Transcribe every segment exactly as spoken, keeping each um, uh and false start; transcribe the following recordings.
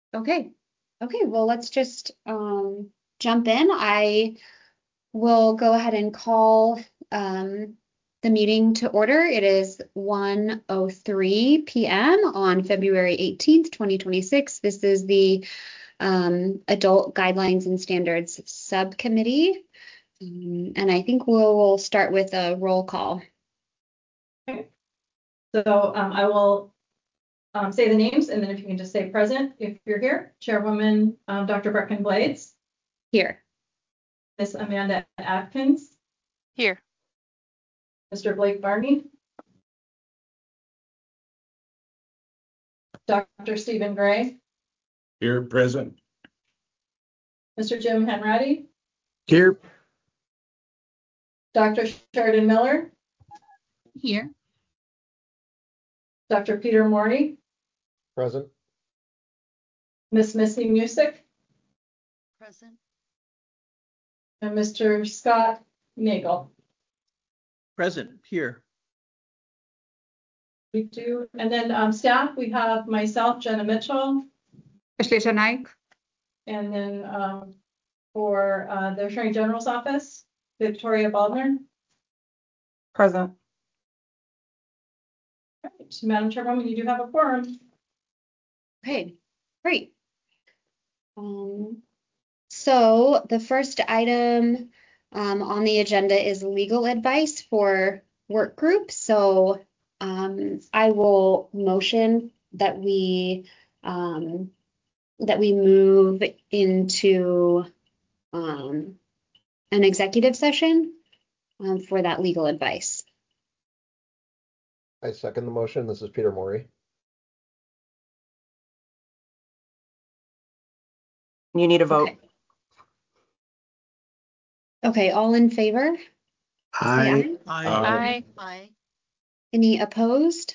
Okay. Okay, well, let's just um, jump in. I will go ahead and call um, the meeting to order. It is one oh three p m on February eighteenth, twenty twenty-six. This is the um, Adult Guidelines and Standards Subcommittee. Um, and I think we'll, we'll start with a roll call. Okay. So um, I will um, say the names, and then if you can just say present if you're here. Chairwoman um, Doctor Brecken Blades. Here. Miss Amanda Atkins. Here. Mister Blake Barney. Doctor Stephen Gray. Here, present. Mister Jim Hanratty. Here. Doctor Sheridan Miller. Here. Doctor Peter Morey. Present. Miss Missy Music. Present. And Mister Scott Nagel. Present. Here. We do, and then um, staff, we have myself, Jenna Mitchell. Ashley Naik. And then um, for uh, the Attorney General's office, Victoria Baldner. Present. All right, Madam Chairwoman, you do have a quorum. Okay, great. Um, so the first item um, on the agenda is legal advice for work group. So um, I will motion that we um, that we move into um, an executive session um, for that legal advice. I second the motion. This is Peter Morey. You need a vote. Okay. Okay, all in favor? Aye. Aye. Aye. Aye. Any opposed?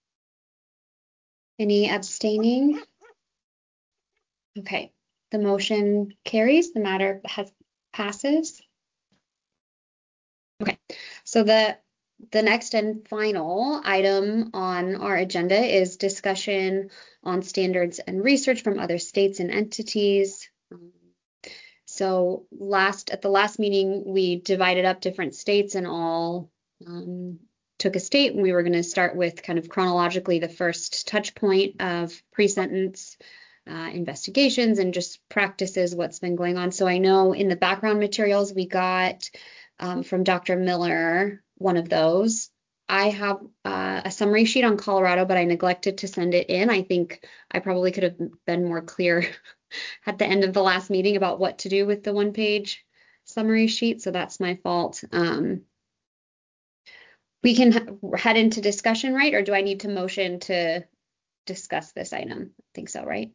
Any abstaining? Okay, the motion carries. The matter has passes. Okay, so the the next and final item on our agenda is discussion on standards and research from other states and entities. Um, so last at the last meeting, we divided up different states and all um, took a state, and we were going to start with kind of chronologically the first touch point of pre-sentence uh, investigations and just practices, what's been going on. So I know in the background materials we got um, from Doctor Miller, one of those. I have uh, a summary sheet on Colorado, but I neglected to send it in. I think I probably could have been more clear at the end of the last meeting about what to do with the one page summary sheet. So that's my fault. Um, we can head into discussion, right? Or do I need to motion to discuss this item? I think so, right?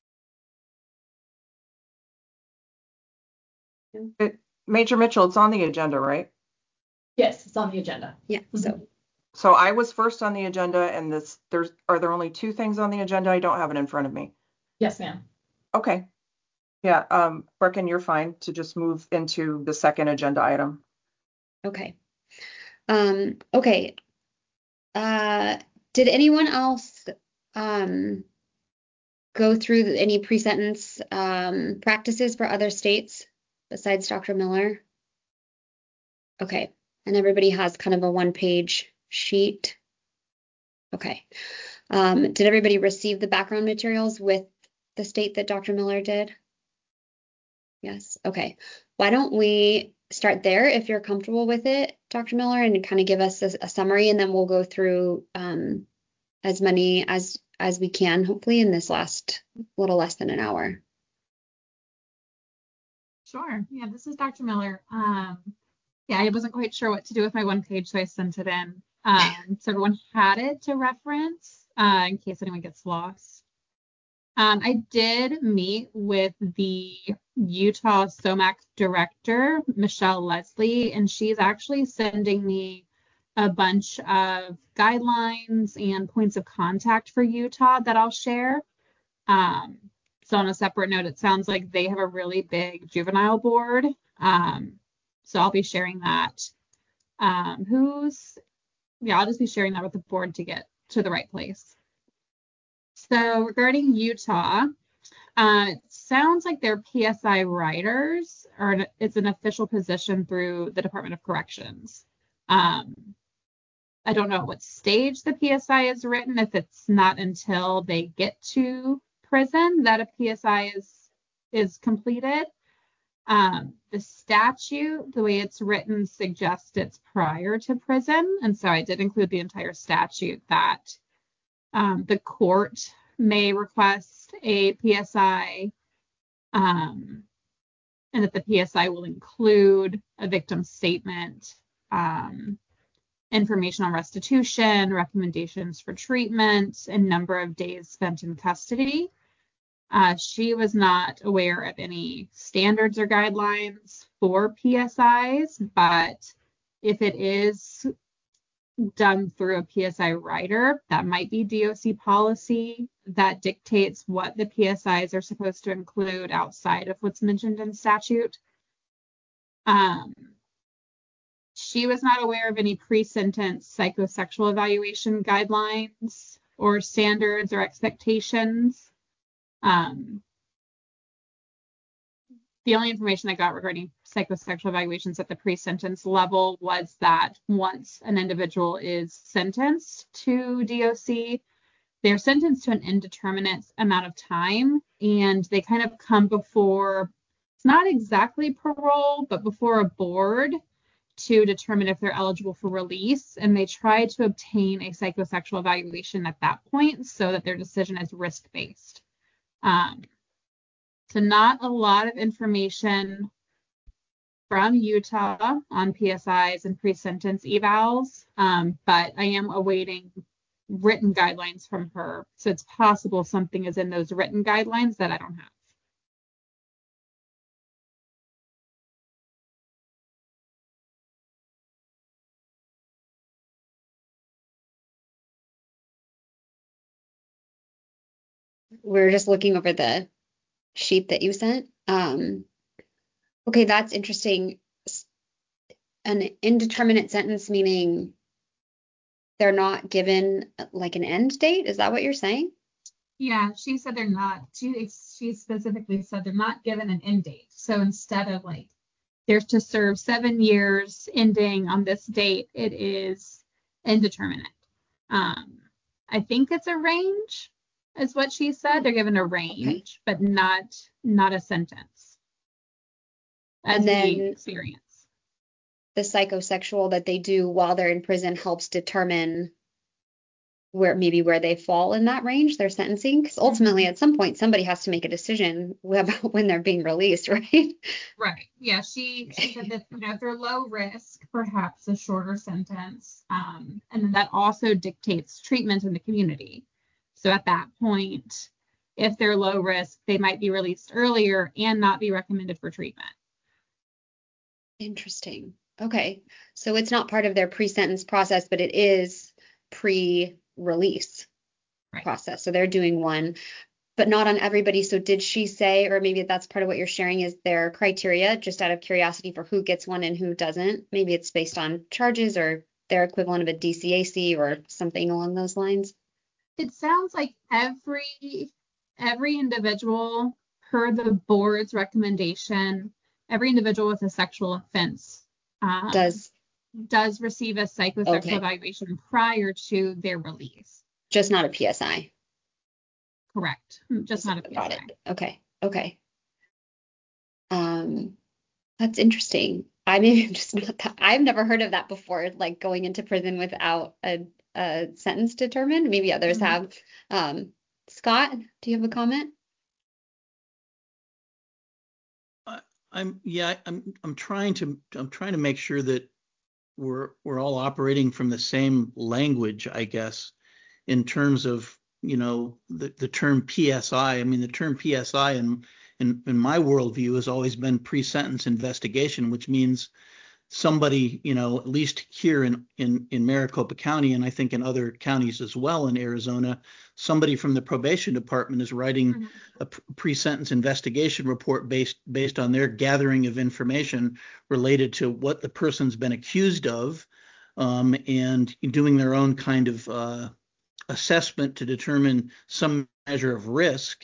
It, Major Mitchell, it's on the agenda, right? Yes, it's on the agenda. Yeah, so. So I was first on the agenda, and this there's are there only two things on the agenda? I don't have it in front of me. Yes, ma'am. Okay. Yeah, um, Brecken, you're fine to just move into the second agenda item. Okay. Um, okay. Uh, did anyone else um, go through any pre-sentence um, practices for other states besides Doctor Miller? Okay. And everybody has kind of a one-page sheet. Okay. Um, did everybody receive the background materials with the state that Doctor Miller did? Yes. Okay. Why don't we start there if you're comfortable with it, Doctor Miller, and kind of give us a, a summary, and then we'll go through um, as many as as we can, hopefully, in this last little less than an hour. Sure. Yeah, this is Doctor Miller. Um, yeah, I wasn't quite sure what to do with my one page, so I sent it in. Um, so everyone had it to reference uh, in case anyone gets lost. Um, I did meet with the Utah SOMAC director, Michelle Leslie, and she's actually sending me a bunch of guidelines and points of contact for Utah that I'll share. Um, so on a separate note, it sounds like they have a really big juvenile board. Um, so I'll be sharing that. Um, who's, yeah, I'll just be sharing that with the board to get to the right place. So regarding Utah, Uh, it sounds like they're P S I writers, or an- it's an official position through the Department of Corrections. Um, I don't know at what stage the P S I is written, if it's not until they get to prison that a P S I is is completed. Um, the statute, the way it's written, suggests it's prior to prison, and so I did include the entire statute that um, the court may request a P S I, um, and that the P S I will include a victim statement, um, information on restitution, recommendations for treatment, and number of days spent in custody. Uh, she was not aware of any standards or guidelines for P S Is, but if it is done through a P S I writer, that might be D O C policy that dictates what the P S Is are supposed to include outside of what's mentioned in statute. Um, she was not aware of any pre-sentence psychosexual evaluation guidelines or standards or expectations. Um, the only information I got regarding psychosexual evaluations at the pre-sentence level was that once an individual is sentenced to D O C, they're sentenced to an indeterminate amount of time, and they kind of come before, it's not exactly parole, but before a board to determine if they're eligible for release, and they try to obtain a psychosexual evaluation at that point so that their decision is risk-based. Um, so not a lot of information from Utah on P S Is and pre-sentence evals, um, but I am awaiting written guidelines from her. So it's possible something is in those written guidelines that I don't have. We're just looking over the sheet that you sent. Um, okay, that's interesting. An indeterminate sentence meaning they're not given like an end date. Is that what you're saying? Yeah, she said they're not. She she specifically said they're not given an end date. So instead of like they're to serve seven years ending on this date, it is indeterminate. Um, I think it's a range, is what she said. They're given a range, okay, but not not a sentence. As and then we experience. The psychosexual that they do while they're in prison helps determine where maybe where they fall in that range, their sentencing, because ultimately mm-hmm. at some point somebody has to make a decision about when they're being released, right? Right. Yeah. She, she said that, you know, if they're low risk, perhaps a shorter sentence. Um, and then that also dictates treatment in the community. So at that point, if they're low risk, they might be released earlier and not be recommended for treatment. Interesting. Okay. So it's not part of their pre-sentence process, but it is pre-release right. process. So they're doing one, but not on everybody. So did she say, or maybe that's part of what you're sharing, is their criteria, just out of curiosity, for who gets one and who doesn't? Maybe it's based on charges or their equivalent of a D C A C or something along those lines. It sounds like every every individual, per the board's recommendation, every individual with a sexual offense um, does does receive a psychosexual okay. evaluation prior to their release. Just not a P S I. Correct. Just not a P S I. Got it. Okay. Okay. Um, that's interesting. I mean, just not that, I've never heard of that before, like going into prison without a, a sentence determined. Maybe others mm-hmm. have. Um, Scott, do you have a comment? I, I'm yeah, I'm I'm trying to I'm trying to make sure that we're we're all operating from the same language, I guess, in terms of, you know, the, the term P S I. I mean, the term P S I in, in, in my worldview has always been pre-sentence investigation, which means somebody, you know, at least here in, in, in Maricopa County, and I think in other counties as well in Arizona, somebody from the probation department is writing mm-hmm. a pre-sentence investigation report based based on their gathering of information related to what the person's been accused of, um, and doing their own kind of uh, assessment to determine some measure of risk.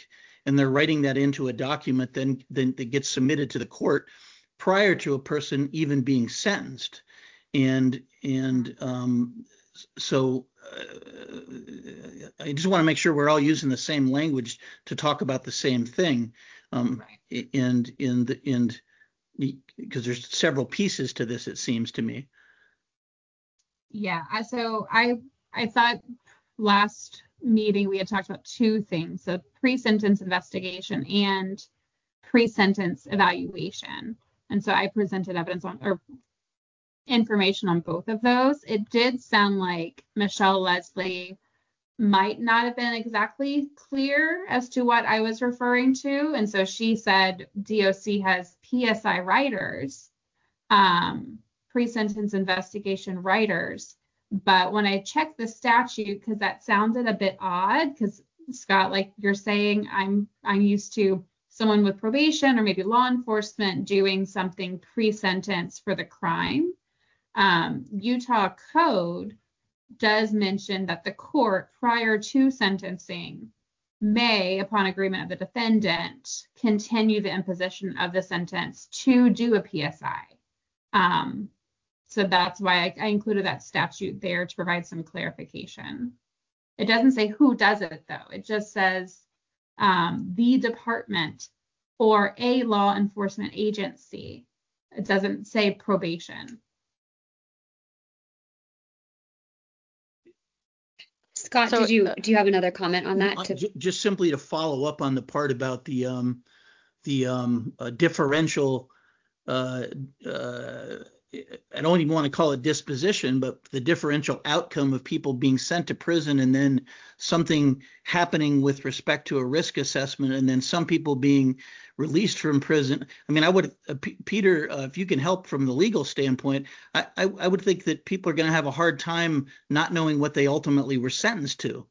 and they're writing that into a document then then that gets submitted to the court prior to a person even being sentenced. And and um, so uh, I just want to make sure we're all using the same language to talk about the same thing. Um, right. And and and because there's several pieces to this, it seems to me. Yeah. So I I thought last meeting we had talked about two things: the pre-sentence investigation and pre-sentence evaluation. And so I presented evidence on or information on both of those. It did sound like Michelle Leslie might not have been exactly clear as to what I was referring to. And so she said D O C has P S I writers, um, pre-sentence investigation writers. But when I checked the statute, because that sounded a bit odd, because Scott, like you're saying, I'm I'm used to someone with probation or maybe law enforcement doing something pre-sentence for the crime. Um, Utah code does mention that the court, prior to sentencing, may, upon agreement of the defendant, continue the imposition of the sentence to do a P S I. Um, so that's why I, I included that statute there to provide some clarification. It doesn't say who does it, though. It just says um, the department or a law enforcement agency. It doesn't say probation. Scott, So, did you uh, do you have another comment on that? Uh, To... j- Just simply to follow up on the part about the um, the um, uh, differential. Uh, uh, I don't even want to call it disposition, but the differential outcome of people being sent to prison and then something happening with respect to a risk assessment, and then some people being released from prison. I mean, I would, uh, P- Peter, uh, if you can help from the legal standpoint, I, I, I would think that people are going to have a hard time not knowing what they ultimately were sentenced to.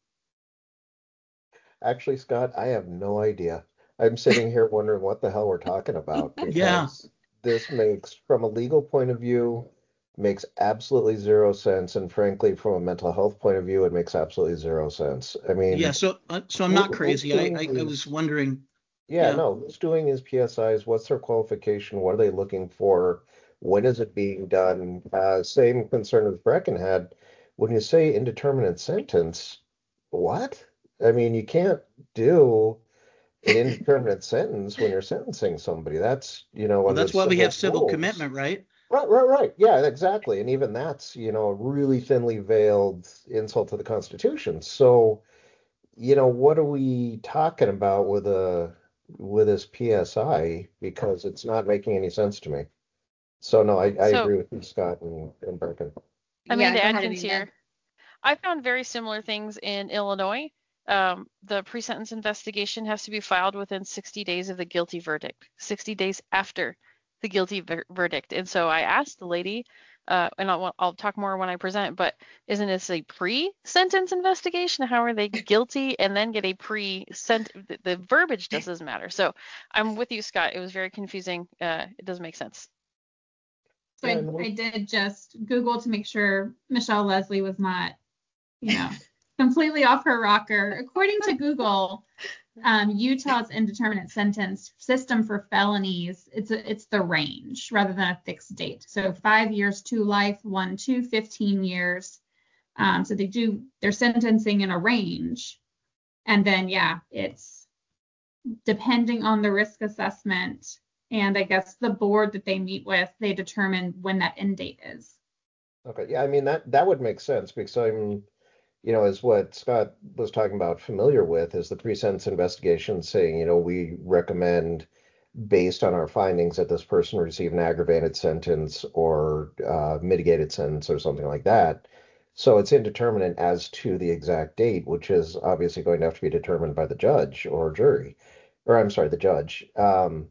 Actually, Scott, I have no idea. I'm sitting here wondering what the hell we're talking about Yeah. because this makes, from a legal point of view, makes absolutely zero sense. And frankly, from a mental health point of view, it makes absolutely zero sense. I mean, Yeah, so uh, so I'm who- not who's crazy. I, doing I, I was these- wondering. Yeah, Yeah. no, who's doing these P S Is? What's their qualification? What are they looking for? When is it being done? Uh, same concern as Brecken had. When you say indeterminate sentence, what? I mean, you can't do an indeterminate sentence when you're sentencing somebody. That's, you know, Well, under the that's why we civil have civil rules. commitment, right? Right, right, right. Yeah, exactly. And even that's, you know, a really thinly veiled insult to the Constitution. So, you know, what are we talking about with a with this P S I? Because it's not making any sense to me. So no, I, I so agree with you, Scott and, and Berkin. Amanda Yeah, go ahead, Adkins Amanda. here. I found very similar things in Illinois. Um, the pre-sentence investigation has to be filed within sixty days of the guilty verdict, sixty days after the guilty ver- verdict. And so I asked the lady, uh, and I'll, I'll talk more when I present, but isn't this a pre-sentence investigation? How are they guilty and then get a pre-sent? The, the verbiage doesn't matter. So I'm with you, Scott. It was very confusing. Uh, it doesn't make sense. So Yeah, I, and we- I did just Google to make sure Michelle Leslie was not, you know, completely off her rocker. According to Google, um, Utah's indeterminate sentence system for felonies, it's a, it's the range rather than a fixed date. So five years to life, one to fifteen years. Um, so they do their sentencing in a range. And then, yeah, it's depending on the risk assessment. And I guess the board that they meet with, they determine when that end date is. Okay, yeah, I mean that that would make sense because I'm, you know, as what Scott was talking about, familiar with is the pre-sentence investigation saying, you know, we recommend based on our findings that this person receive an aggravated sentence or uh, mitigated sentence or something like that. So it's indeterminate as to the exact date, which is obviously going to have to be determined by the judge or jury, or I'm sorry, the judge. Um,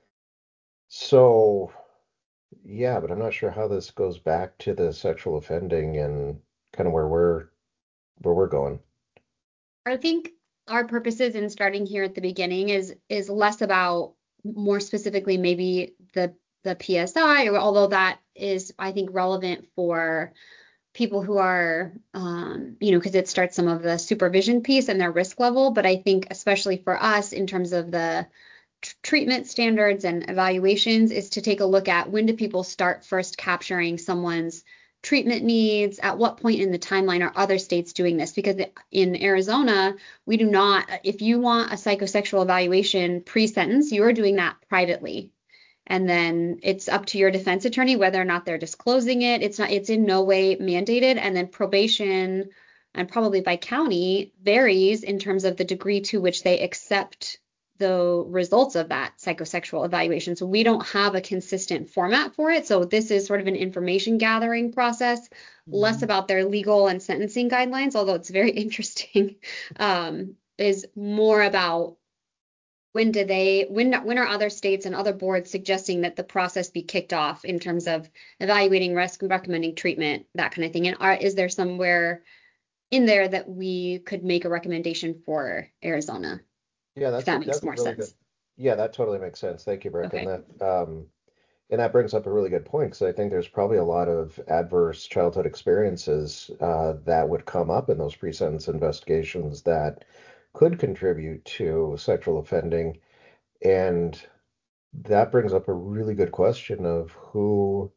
so yeah, but I'm not sure how this goes back to the sexual offending and kind of where we're where we're going. I think our purposes in starting here at the beginning is is less about more specifically maybe the the P S I, or although that is I think relevant for people who are, um, you know, because it starts some of the supervision piece and their risk level. But I think especially for us in terms of the tr- treatment standards and evaluations is to take a look at when do people start first capturing someone's treatment needs, at what point in the timeline are other states doing this? Because in Arizona, we do not, if you want a psychosexual evaluation pre-sentence, you are doing that privately. And then it's up to your defense attorney whether or not they're disclosing it. It's not, it's in no way mandated. And then probation, and probably by county, varies in terms of the degree to which they accept the results of that psychosexual evaluation. So we don't have a consistent format for it. So this is sort of an information gathering process, mm-hmm. less about their legal and sentencing guidelines, although it's very interesting, um, is more about when do they, when, when are other states and other boards suggesting that the process be kicked off in terms of evaluating risk and recommending treatment, that kind of thing? And are, is there somewhere in there that we could make a recommendation for Arizona? Yeah, that's, if that a, makes that's more really sense. good. Yeah, that totally makes sense. Thank you, Brick. Okay. And that, um, and that brings up a really good point, because I think there's probably a lot of adverse childhood experiences uh, that would come up in those pre-sentence investigations that could contribute to sexual offending. And that brings up a really good question of who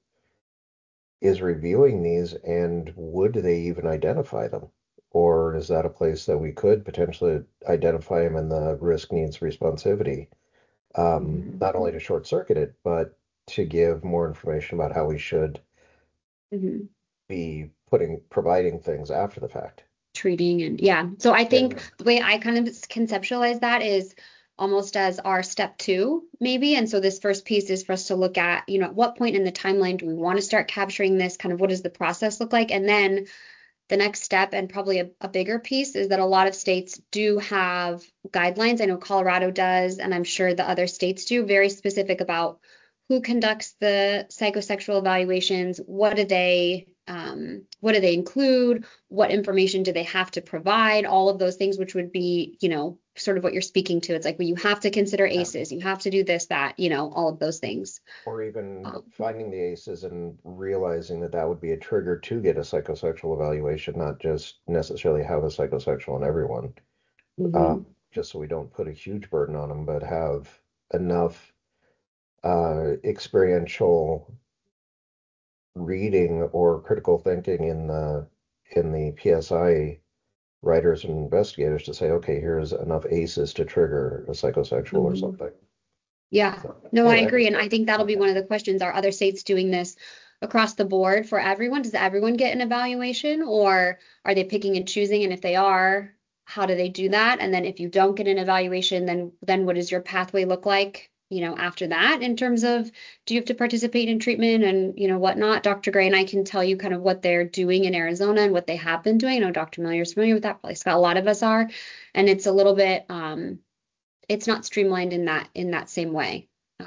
is reviewing these, and would they even identify them? Or is that a place that we could potentially identify them in the risk needs responsivity, um, Mm-hmm. not only to short circuit it, but to give more information about how we should mm-hmm. be putting providing things after the fact. Treating and yeah. So I think Yeah. the way I kind of conceptualize that is almost as our step two, maybe. And so this first piece is for us to look at, you know, at what point in the timeline do we want to start capturing this? Kind of what does the process look like? And then the next step, and probably a, a bigger piece, is that a lot of states do have guidelines. I know Colorado does, and I'm sure the other states do, very specific about who conducts the psychosexual evaluations, what do they um, what do they include, what information do they have to provide, all of those things, which would be, you know, sort of what you're speaking to. It's like, well, you have to consider A C Es, you have to do this, that, you know, all of those things. Or even Um, finding the A C Es and realizing that that would be a trigger to get a psychosexual evaluation, not just necessarily have a psychosexual on everyone. mhm. Um, just so we don't put a huge burden on them, but have enough uh, experiential reading or critical thinking in the in the P S I writers and investigators to say, okay, here's enough A C Es to trigger a psychosexual or Mhm. something. Yeah, So, no, I anyway, agree. And I think that'll be one of the questions. Are other states doing this across the board for everyone? Does everyone get an evaluation, or are they picking and choosing? And if they are, how do they do that? And then if you don't get an evaluation, then then what does your pathway look like, you know, after that, in terms of, do you have to participate in treatment and, you know, whatnot? Doctor Gray and I can tell you kind of what they're doing in Arizona and what they have been doing. I know Doctor Miller is familiar with that, probably Scott, a lot of us are. And it's a little bit, um, it's not streamlined in that in that same way.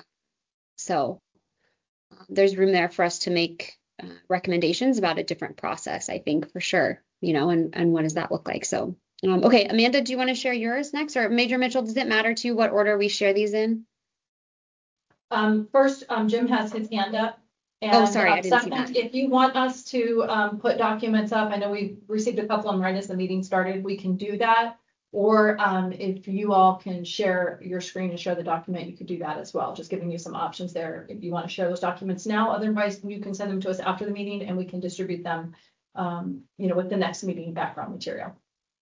So um, there's room there for us to make uh, recommendations about a different process, I think, for sure, you know, and, and what does that look like? So, um, okay, Amanda, do you want to share yours next? Or Major Mitchell, does it matter to you what order we share these in? Um, first, um, Jim has his hand up. And, oh, sorry, um, I didn't see second, that. if you want us to um, put documents up, I know we received a couple of them right as the meeting started, we can do that. Or um, if you all can share your screen and share the document, you could do that as well. Just giving you some options there if you want to share those documents now. Otherwise, you can send them to us after the meeting and we can distribute them, um, you know, with the next meeting background material.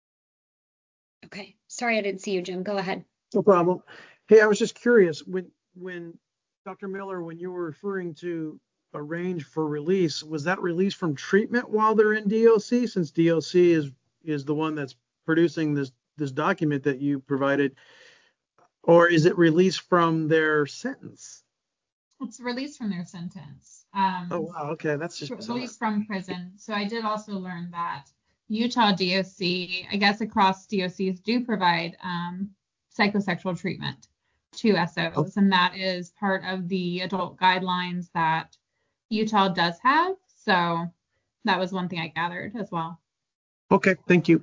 Okay, sorry, I didn't see you, Jim. Go ahead. No problem. Hey, I was just curious, when when Doctor Miller, when you were referring to a range for release, was that release from treatment while they're in D O C, since D O C is is the one that's producing this this document that you provided, or is it released from their sentence? It's released from their sentence. Um, oh wow, okay, that's just released from prison. So I did also learn that Utah D O C, I guess across D O Cs, do provide um, psychosexual treatment to S Os, oh. and that is part of the adult guidelines that Utah does have. So that was one thing I gathered as well. Okay, thank you.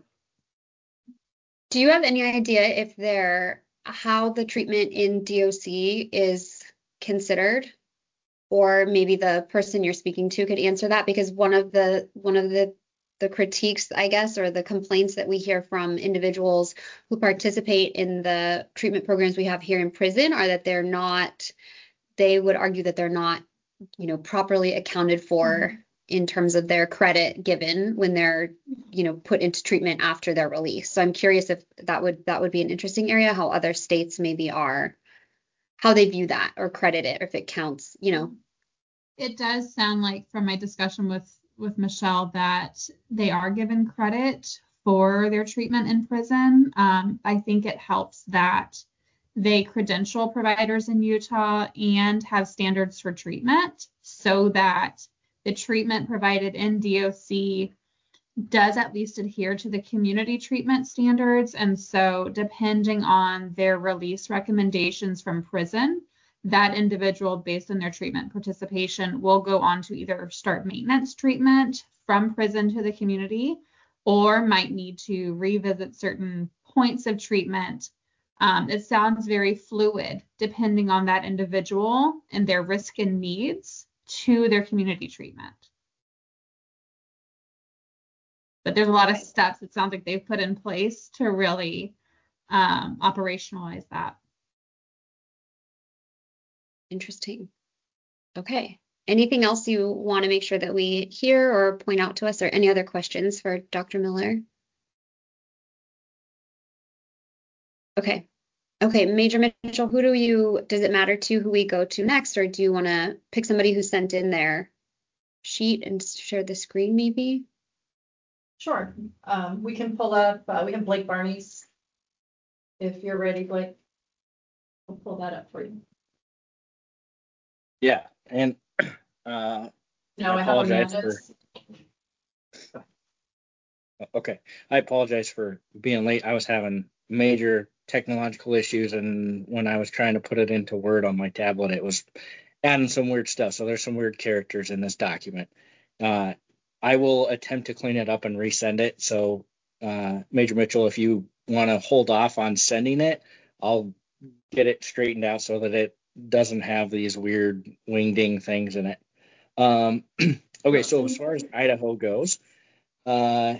Do you have any idea if they're, how the treatment in D O C is considered? Or maybe the person you're speaking to could answer that, because one of the one of the the critiques, I guess, or the complaints that we hear from individuals who participate in the treatment programs we have here in prison are that they're not, they would argue that they're not, you know, properly accounted for mm-hmm. in terms of their credit given when they're, you know, put into treatment after their release. So I'm curious if that would that would be an interesting area, how other states maybe are, how they view that or credit it, or if it counts, you know. It does sound like from my discussion with with Michelle that they are given credit for their treatment in prison. Um, I think it helps that they credential providers in Utah and have standards for treatment so that the treatment provided in D O C does at least adhere to the community treatment standards. And so depending on their release recommendations from prison, that individual, based on their treatment participation, will go on to either start maintenance treatment from prison to the community, or might need to revisit certain points of treatment. Um, it sounds very fluid, depending on that individual and their risk and needs to their community treatment. But there's a lot of steps it sounds like they've put in place to really um, operationalize that. Interesting. Okay. Anything else you want to make sure that we hear or point out to us, or any other questions for Doctor Miller? Okay. Okay, Major Mitchell, who do you, does it matter to who we go to next, or do you want to pick somebody who sent in their sheet and share the screen maybe? Sure. Um, we can pull up, uh, we have Blake Barney's. If you're ready, Blake, we'll pull that up for you. Yeah, and uh, no, I I apologize have for. Okay, I apologize for being late. I was having major technological issues, and when I was trying to put it into Word on my tablet, it was adding some weird stuff. So there's some weird characters in this document. Uh, I will attempt to clean it up and resend it. So uh, Major Mitchell, if you want to hold off on sending it, I'll get it straightened out so that it doesn't have these weird wingding things in it. Um, okay, so as far as Idaho goes, uh,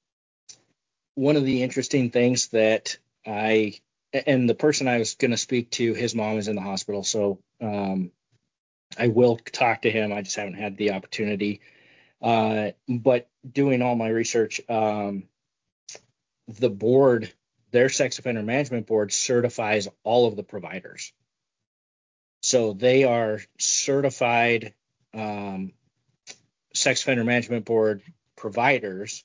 one of the interesting things that I, and the person I was going to speak to, his mom is in the hospital, so um, I will talk to him. I just haven't had the opportunity. Uh, but doing all my research, um, the board, their sex offender management board certifies all of the providers. So they are certified um, sex offender management board providers.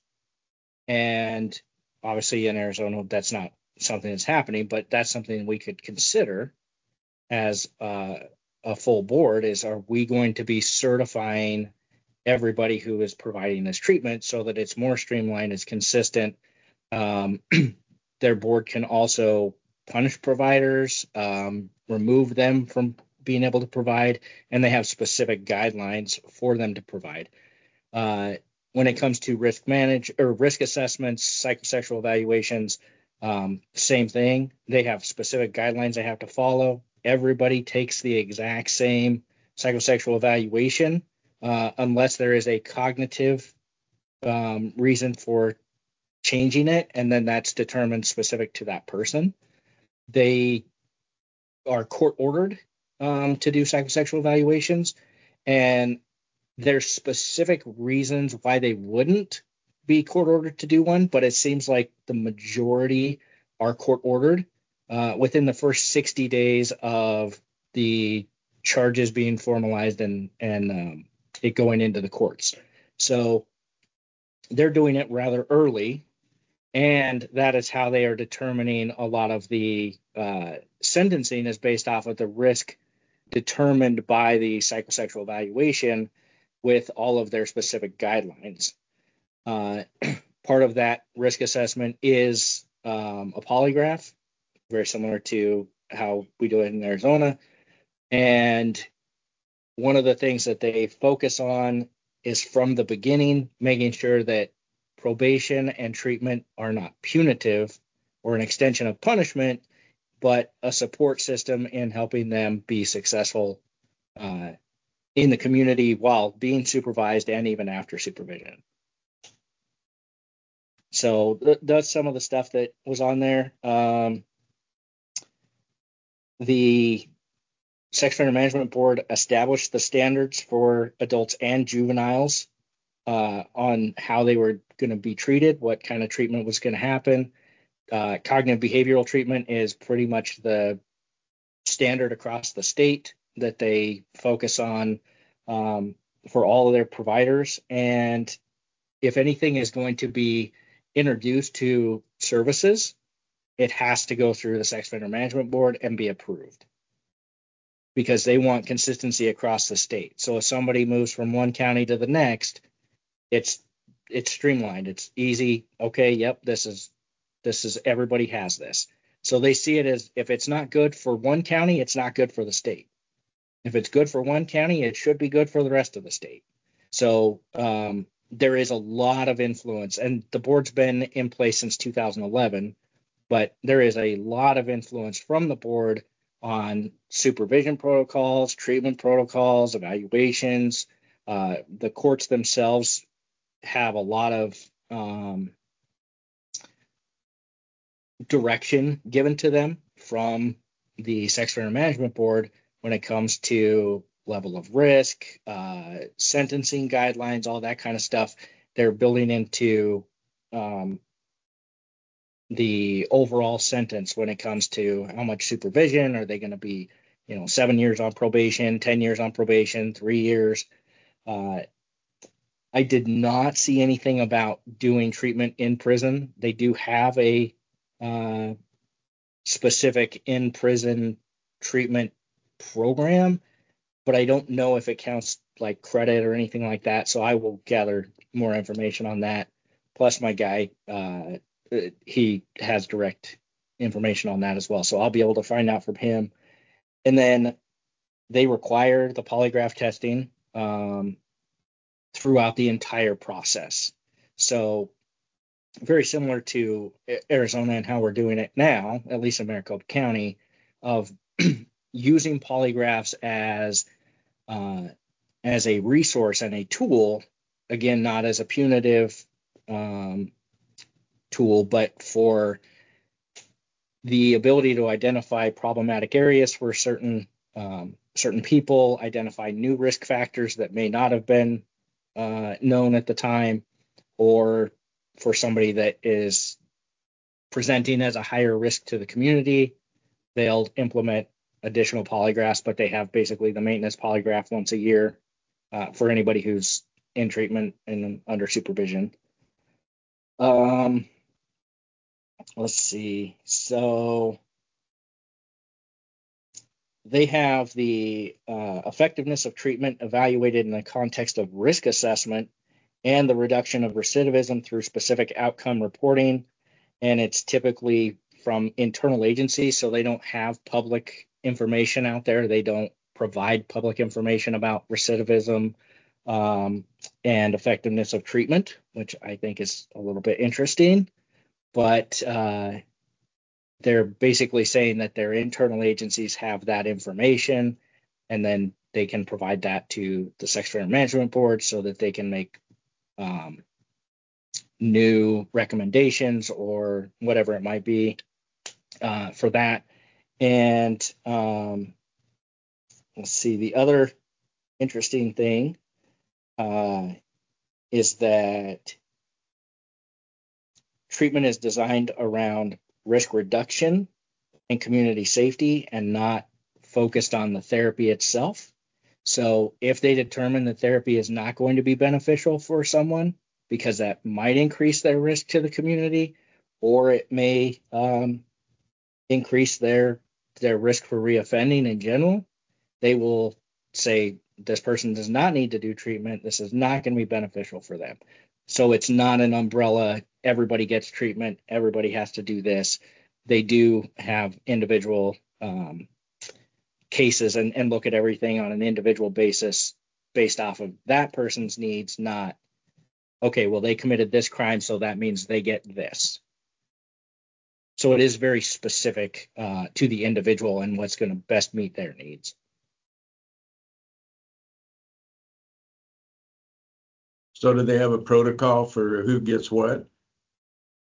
And obviously in Arizona, that's not something that's happening, but that's something we could consider as uh, a full board is, are we going to be certifying everybody who is providing this treatment so that it's more streamlined, it's consistent. Um, their board can also punish providers, um, remove them from being able to provide, and they have specific guidelines for them to provide. Uh, when it comes to risk manage or risk assessments, psychosexual evaluations, um, same thing. They have specific guidelines they have to follow. Everybody takes the exact same psychosexual evaluation, uh, unless there is a cognitive um, reason for changing it, and then that's determined specific to that person. They are court ordered um, to do psychosexual evaluations, and there's specific reasons why they wouldn't be court ordered to do one, but it seems like the majority are court ordered uh, within the first sixty days of the charges being formalized and and um, it going into the courts. So they're doing it rather early, and that is how they are determining a lot of the uh, sentencing is based off of the risk determined by the psychosexual evaluation with all of their specific guidelines. Uh, part of that risk assessment is um, a polygraph, very similar to how we do it in Arizona. And one of the things that they focus on is from the beginning, making sure that probation and treatment are not punitive or an extension of punishment, but a support system in helping them be successful uh, in the community while being supervised and even after supervision. So th- that's some of the stuff that was on there. Um, the Sex Offender Management Board established the standards for adults and juveniles uh, on how they were going to be treated, what kind of treatment was going to happen. Uh, cognitive behavioral treatment is pretty much the standard across the state that they focus on um, for all of their providers. And if anything is going to be introduced to services, it has to go through the Sex Offender Management Board and be approved, because they want consistency across the state. So if somebody moves from one county to the next, it's it's streamlined. It's easy. Okay, yep, this is this is everybody has this. So they see it as, if it's not good for one county, it's not good for the state. If it's good for one county, it should be good for the rest of the state. So um, there is a lot of influence, and the board's been in place since two thousand eleven, but there is a lot of influence from the board on supervision protocols, treatment protocols, evaluations. Uh, the courts themselves have a lot of um, direction given to them from the Sex Offender Management Board when it comes to level of risk, uh, sentencing guidelines, all that kind of stuff. They're building into um, the overall sentence when it comes to how much supervision. Are they going to be, you know, seven years on probation, ten years on probation, three years? Uh, I did not see anything about doing treatment in prison. They do have a uh, specific in prison treatment program, but I don't know if it counts like credit or anything like that. So I will gather more information on that. Plus, my guy, uh, he has direct information on that as well. So I'll be able to find out from him. And then they require the polygraph testing um, throughout the entire process. So very similar to Arizona and how we're doing it now, at least in Maricopa County, of using polygraphs as uh, as a resource and a tool, again, not as a punitive um, tool, but for the ability to identify problematic areas for certain um, certain people, identify new risk factors that may not have been uh, known at the time, or for somebody that is presenting as a higher risk to the community, they'll implement additional polygraphs, but they have basically the maintenance polygraph once a year uh, for anybody who's in treatment and under supervision. Um, let's see. So they have the uh, effectiveness of treatment evaluated in the context of risk assessment and the reduction of recidivism through specific outcome reporting. And it's typically from internal agencies, so they don't have public information out there. They don't provide public information about recidivism um, and effectiveness of treatment, which I think is a little bit interesting. But uh, they're basically saying that their internal agencies have that information, and then they can provide that to the Sex Offender Management Board so that they can make um, new recommendations or whatever it might be uh, for that. And um, let's see, the other interesting thing uh, is that treatment is designed around risk reduction and community safety and not focused on the therapy itself. So if they determine that therapy is not going to be beneficial for someone because that might increase their risk to the community, or it may um, increase their their risk for reoffending in general, they will say this person does not need to do treatment. This is not going to be beneficial for them. So it's not an umbrella. Everybody gets treatment. Everybody has to do this. They do have individual um, cases and, and look at everything on an individual basis based off of that person's needs, not, okay, well, they committed this crime, so that means they get this. So it is very specific uh, to the individual and what's going to best meet their needs. So do they have a protocol for who gets what?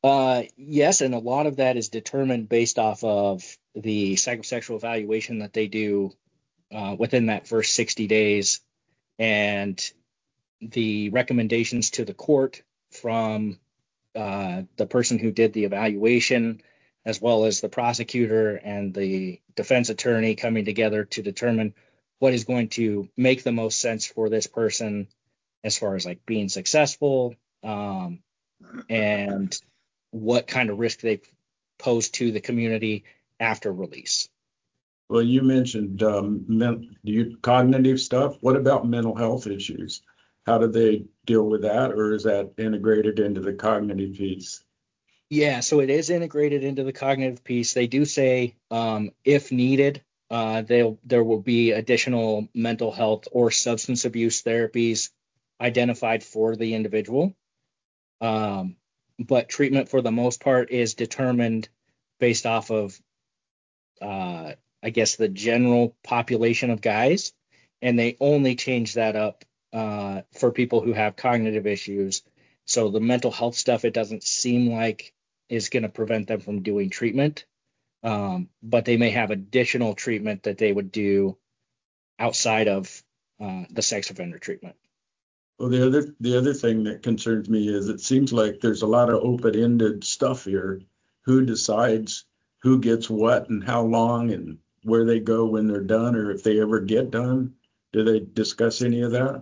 Uh, yes, and a lot of that is determined based off of the psychosexual evaluation that they do uh, within that first sixty days, and the recommendations to the court from uh, the person who did the evaluation, as well as the prosecutor and the defense attorney coming together to determine what is going to make the most sense for this person as far as like being successful, um, and what kind of risk they pose to the community after release. Well, you mentioned um, men, do you, cognitive stuff. What about mental health issues? How do they deal with that, or is that integrated into the cognitive piece? Yeah, so it is integrated into the cognitive piece. They do say um, if needed, uh, they'll there will be additional mental health or substance abuse therapies identified for the individual. Um, but treatment for the most part is determined based off of, uh, I guess, the general population of guys, and they only change that up uh, for people who have cognitive issues. So the mental health stuff, it doesn't seem like is going to prevent them from doing treatment, um, but they may have additional treatment that they would do outside of uh, the sex offender treatment. Well, the other the other thing that concerns me is it seems like there's a lot of open-ended stuff here. Who decides who gets what and how long and where they go when they're done, or if they ever get done? Do they discuss any of that?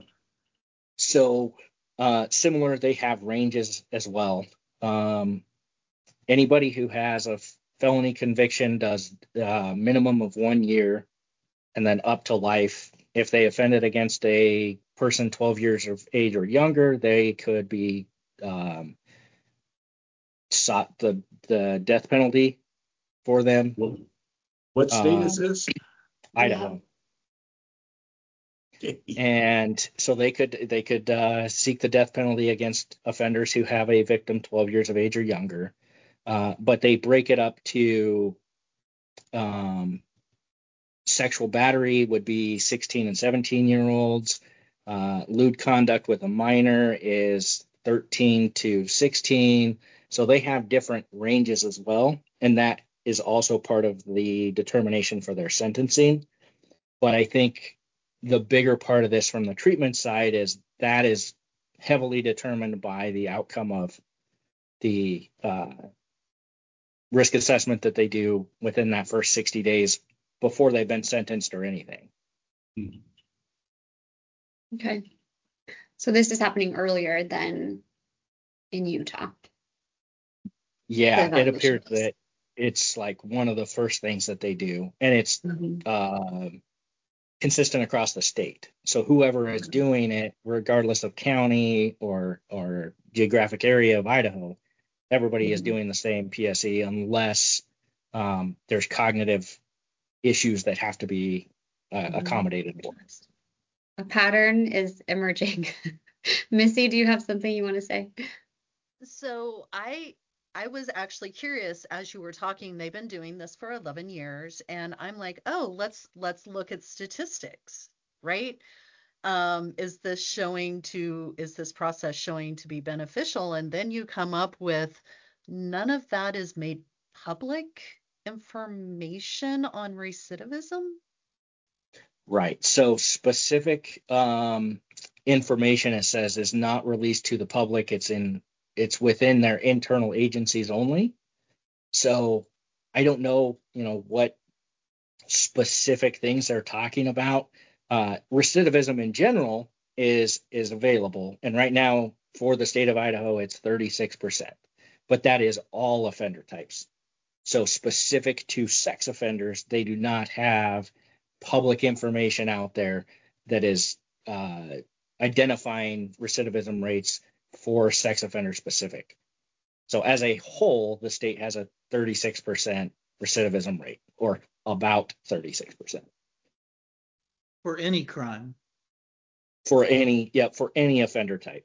So uh, similar, they have ranges as well. Um, anybody who has a felony conviction does a minimum of one year and then up to life. If they offended against a person twelve years of age or younger, they could be um, sought the, the death penalty for them. What state Uh, is this? Idaho. And so they could they could uh, seek the death penalty against offenders who have a victim twelve years of age or younger. Uh, but they break it up to um, sexual battery would be sixteen and seventeen year olds. Uh, lewd conduct with a minor is thirteen to sixteen. So they have different ranges as well. And that is also part of the determination for their sentencing. But I think the bigger part of this from the treatment side is that is heavily determined by the outcome of the uh, risk assessment that they do within that first sixty days before they've been sentenced or anything. Okay. So this is happening earlier than in Utah. Yeah, The it appears evaluations. that it's like one of the first things that they do, and it's Mhm. uh, consistent across the state. So whoever is doing it, regardless of county or or geographic area of Idaho, everybody is Mhm. doing the same P S E unless um, there's cognitive issues that have to be uh, Mhm. accommodated for. A pattern is emerging. Missy, do you have something you want to say? So I I was actually curious as you were talking. They've been doing this for eleven years, and I'm like, oh, let's let's look at statistics, right? Um, is this showing to is this process showing to be beneficial? And then you come up with none of that is made public information on recidivism. Right. So specific um, information, it says, is not released to the public. It's in it's within their internal agencies only. So I don't know, you know, what specific things they're talking about. Uh, recidivism in general is is available, and right now for the state of Idaho, it's thirty-six percent. But that is all offender types. So specific to sex offenders, they do not have public information out there that is uh, identifying recidivism rates for sex offender specific. So as a whole, the state has a thirty-six percent recidivism rate, or about thirty-six percent For any crime. for any, yeah, for any offender type.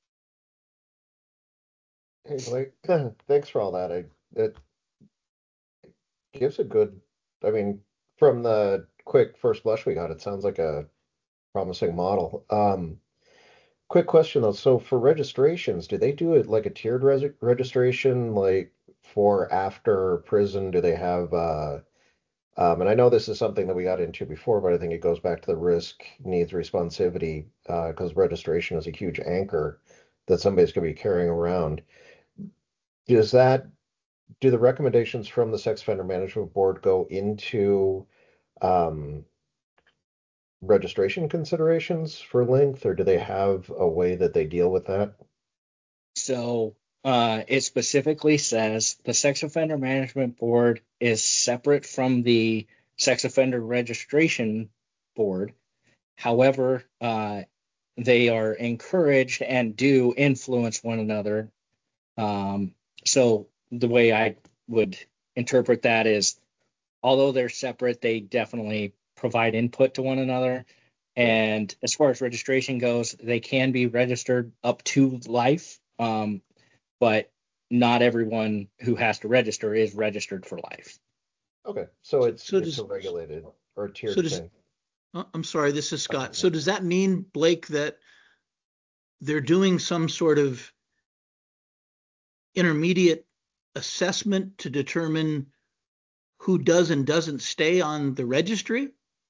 Hey, Blake, thanks for all that. I, it gives a good, I mean, from the quick first blush we got, it sounds like a promising model. Um, quick question though. So for registrations, do they do it like a tiered res registration, like for after prison? Do they have uh um, and I know this is something that we got into before, but I think it goes back to the risk, needs, responsivity, uh, because registration is a huge anchor that somebody's going to be carrying around. Does that, do the recommendations from the Sex Offender Management Board go into um, registration considerations for length, or do they have a way that they deal with that? So uh, it specifically says the Sex Offender Management Board is separate from the Sex Offender Registration Board. However, uh, they are encouraged and do influence one another. Um, so the way I would interpret that is, although they're separate, they definitely provide input to one another. And as far as registration goes, they can be registered up to life, um, but not everyone who has to register is registered for life. Okay, so So, it's so it's does a regulated or a so tiered does thing. uh, I'm sorry, this is Scott. So does that mean, Blake, that they're doing some sort of intermediate assessment to determine who does and doesn't stay on the registry?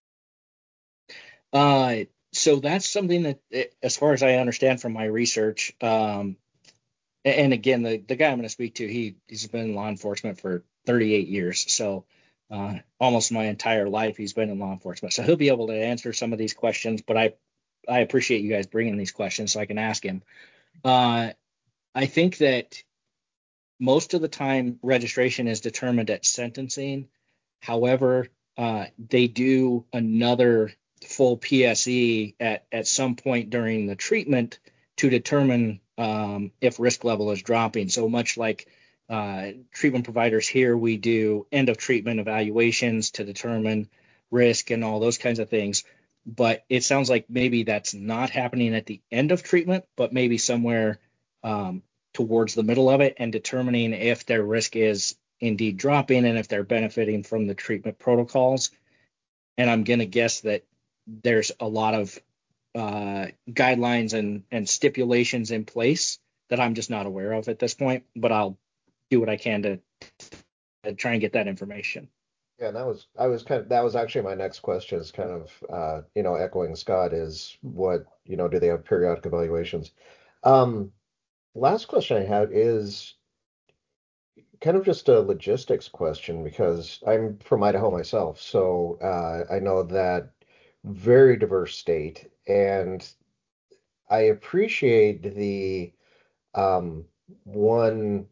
Uh, so that's something that, eh, as far as I understand from my research, um, a- and again, the, the guy I'm going to speak to, he he's been in law enforcement for thirty-eight years, so uh, almost my entire life he's been in law enforcement. So he'll be able to answer some of these questions. But I I appreciate you guys bringing these questions so I can ask him. Uh, I think that most of the time registration is determined at sentencing. However, uh, they do another full P S E at, at some point during the treatment to determine um, if risk level is dropping. So much like uh, treatment providers here, we do end of treatment evaluations to determine risk and all those kinds of things. But it sounds like maybe that's not happening at the end of treatment, but maybe somewhere um, towards the middle of it, and determining if their risk is indeed dropping and if they're benefiting from the treatment protocols. And I'm going to guess that there's a lot of uh, guidelines and, and stipulations in place that I'm just not aware of at this point, but I'll do what I can to, to try and get that information. Yeah, and that was I was kind of that was actually my next question is kind of uh, you know, echoing Scott is what, you know, do they have periodic evaluations? Um, last question I had is kind of just a logistics question because I'm from Idaho myself, so uh, I know that very diverse state, and I appreciate the um, one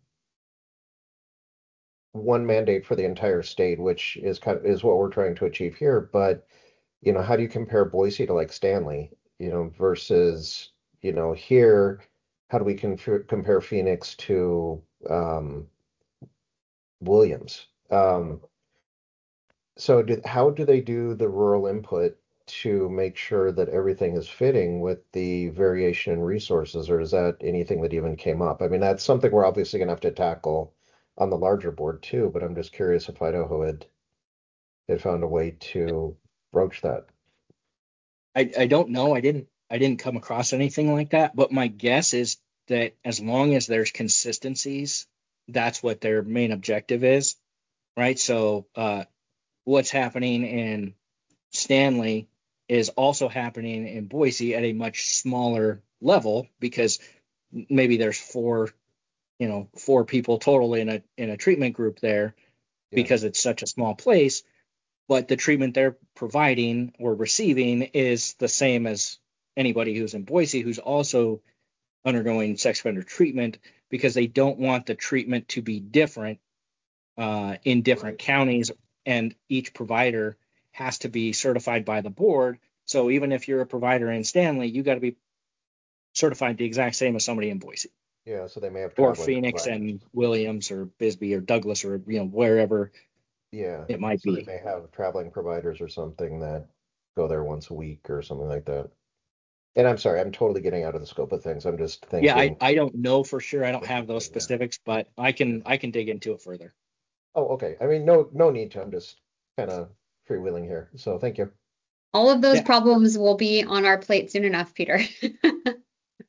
one mandate for the entire state, which is kind of is what we're trying to achieve here. But you know, how do you compare Boise to like Stanley, you know, versus you know here? How do we con compare Phoenix to um, Williams? Um, So did, how do they do the rural input to make sure that everything is fitting with the variation in resources, or is that anything that even came up? I mean, that's something we're obviously going to have to tackle on the larger board too, but I'm just curious if Idaho had, had found a way to broach that. I, I don't know. I didn't I didn't come across anything like that, but my guess is that as long as there's consistencies, that's what their main objective is, right? So uh, what's happening in Stanley is also happening in Boise at a much smaller level because maybe there's four, you know, four people total in a in a treatment group there Yeah. because it's such a small place, but the treatment they're providing or receiving is the same as anybody who's in Boise who's also undergoing sex offender treatment because they don't want the treatment to be different uh, in different Right. counties, and each provider has to be certified by the board. So even if you're a provider in Stanley, you got to be certified the exact same as somebody in Boise Yeah, so they may have or traveling Phoenix providers. and Williams or Bisbee or Douglas or you know wherever Yeah, it might so they be. may have traveling providers or something that go there once a week or something like that. And I'm sorry, I'm totally getting out of the scope of things. I'm just Yeah, I, thinking. I don't know for sure. I don't have those Yeah. specifics, but I can Yeah. I can dig into it further. Oh, okay. I mean, no, no need to. I'm just kind of freewheeling here. So thank you. All of those Yeah. problems will be on our plate soon enough, Peter.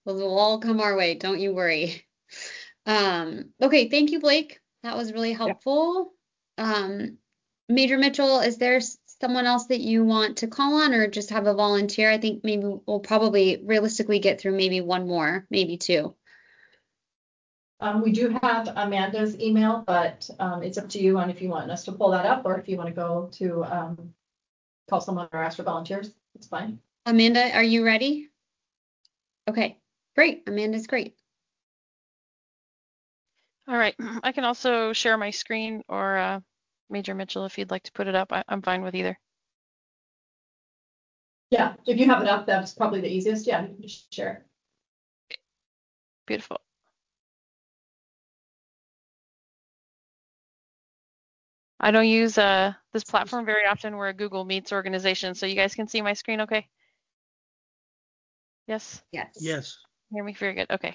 Those will all come our way. Don't you worry. Um, okay, thank you, Blake. That was really helpful. Um, Major Mitchell, is there s- someone else that you want to call on or just have a volunteer? I think maybe we'll probably realistically get through maybe one more, maybe two. Um, we do have Amanda's email, but um, it's up to you on if you want us to pull that up or if you want to go to um, call someone or ask for volunteers. It's fine. Amanda, are you ready? Okay, great. Amanda's great. All right. I can also share my screen or uh, Major Mitchell, if you'd like to put it up. I, I'm fine with either. Yeah, if you have it up, that's probably the easiest. Yeah, you can just share it. Beautiful. I don't use uh, this platform very often. We're a Google Meets organization, so you guys can see my screen okay? Yes? Yes. Yes. Hear me very good. Okay.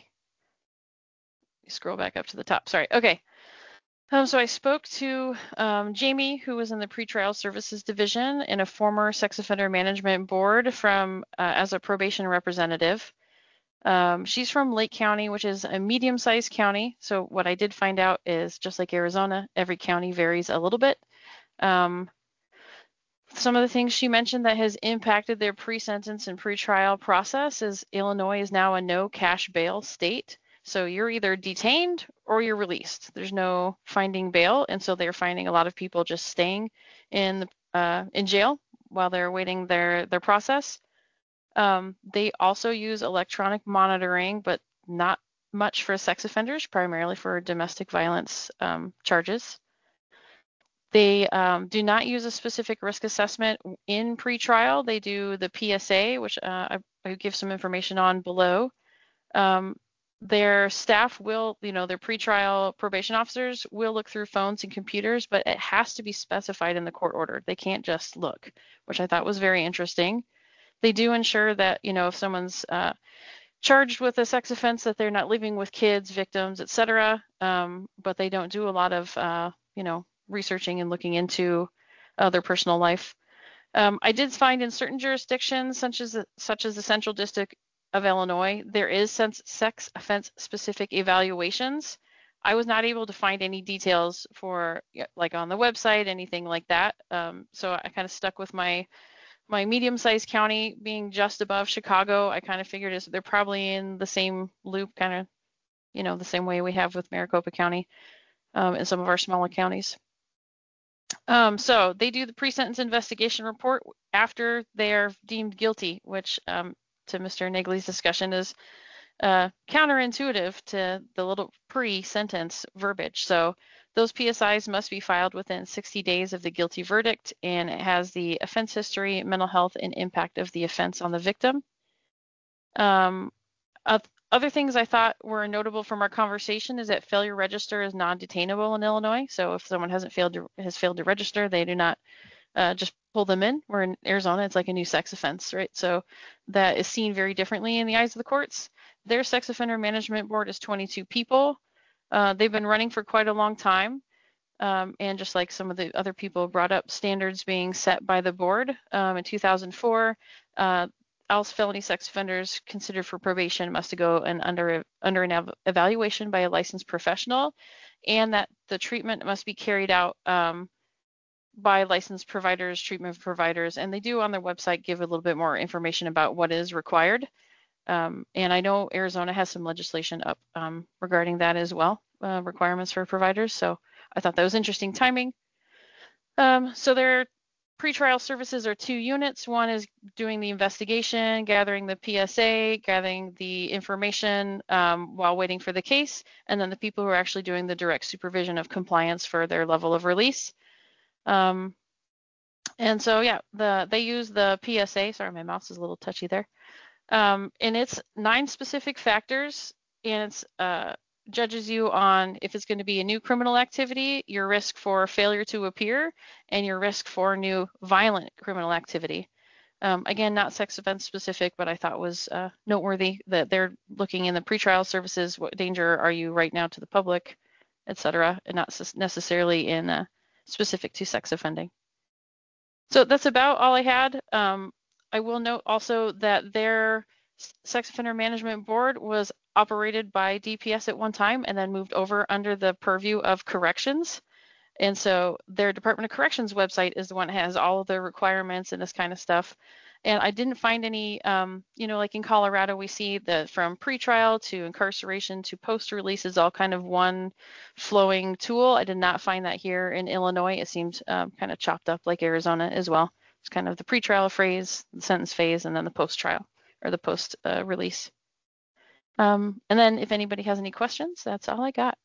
Scroll back up to the top. Sorry. Okay. Um, so I spoke to um, Jamie, who was in the pretrial services division in a former sex offender management board from uh, as a probation representative. Um, she's from Lake County, which is a medium-sized county. So what I did find out is just like Arizona, every county varies a little bit. Um, some of the things she mentioned that has impacted their pre-sentence and pre-trial process is Illinois is now a no cash bail state. So you're either detained or you're released. There's no finding bail, and so they're finding a lot of people just staying in the, uh, in jail while they're awaiting their their process. Um, they also use electronic monitoring, but not much for sex offenders, primarily for domestic violence um, charges. They um, do not use a specific risk assessment in pretrial. They do the P S A, which uh, I, I give some information on below. Um, their staff will, you know, their pretrial probation officers will look through phones and computers, but it has to be specified in the court order. They can't just look, which I thought was very interesting. They do ensure that, you know, if someone's uh, charged with a sex offense, that they're not living with kids, victims, et cetera. Um, but they don't do a lot of, uh, you know, researching and looking into uh, their personal life. Um, I did find in certain jurisdictions, such as the, such as the Central District of Illinois, there is sex offense specific evaluations. I was not able to find any details for like on the website, anything like that. Um, so I kind of stuck with my my medium-sized county being just above Chicago. I kind of figured is they're probably in the same loop, kind of, you know, the same way we have with Maricopa County um, and some of our smaller counties. Um, so they do the pre-sentence investigation report after they're deemed guilty, which um, to Mister Nagley's discussion is uh, counterintuitive to the little pre-sentence verbiage. So those P S Is must be filed within sixty days of the guilty verdict, and it has the offense history, mental health, and impact of the offense on the victim. Um, other things I thought were notable from our conversation is that failure to register is non-detainable in Illinois. So if someone hasn't failed to, has failed to register, they do not uh, just pull them in. Where in Arizona, it's like a new sex offense, right? So that is seen very differently in the eyes of the courts. Their sex offender management board is twenty-two people. Uh, they've been running for quite a long time. Um, and just like some of the other people brought up, standards being set by the board um, in two thousand four. Uh, else felony sex offenders considered for probation must go and under under an ev evaluation by a licensed professional, and that the treatment must be carried out um, by licensed providers, treatment providers, and they do on their website give a little bit more information about what is required. Um, and I know Arizona has some legislation up um, regarding that as well, uh, requirements for providers. So I thought that was interesting timing. Um, so their pretrial services are two units. One is doing the investigation, gathering the P S A, gathering the information um, while waiting for the case, and then the people who are actually doing the direct supervision of compliance for their level of release. Um, and so, yeah, the they use the P S A. Sorry, my mouse is a little touchy there. Um, and it's nine specific factors, and it's uh, judges you on if it's going to be a new criminal activity, your risk for failure to appear, and your risk for new violent criminal activity. Um, again, not sex offense specific, but I thought was uh, noteworthy that they're looking in the pretrial services, what danger are you right now to the public, et cetera, and not necessarily in uh, specific to sex offending. So that's about all I had. Um, I will note also that their Sex Offender Management Board was operated by D P S at one time and then moved over under the purview of corrections. And so their Department of Corrections website is the one that has all of the requirements and this kind of stuff. And I didn't find any, um, you know, like in Colorado, we see that from pretrial to incarceration to post-release is all kind of one flowing tool. I did not find that here in Illinois. It seemed um, kind of chopped up like Arizona as well. It's kind of the pretrial phase, the sentence phase, and then the post-trial or the post-release. Uh, um, and then if anybody has any questions, that's all I got.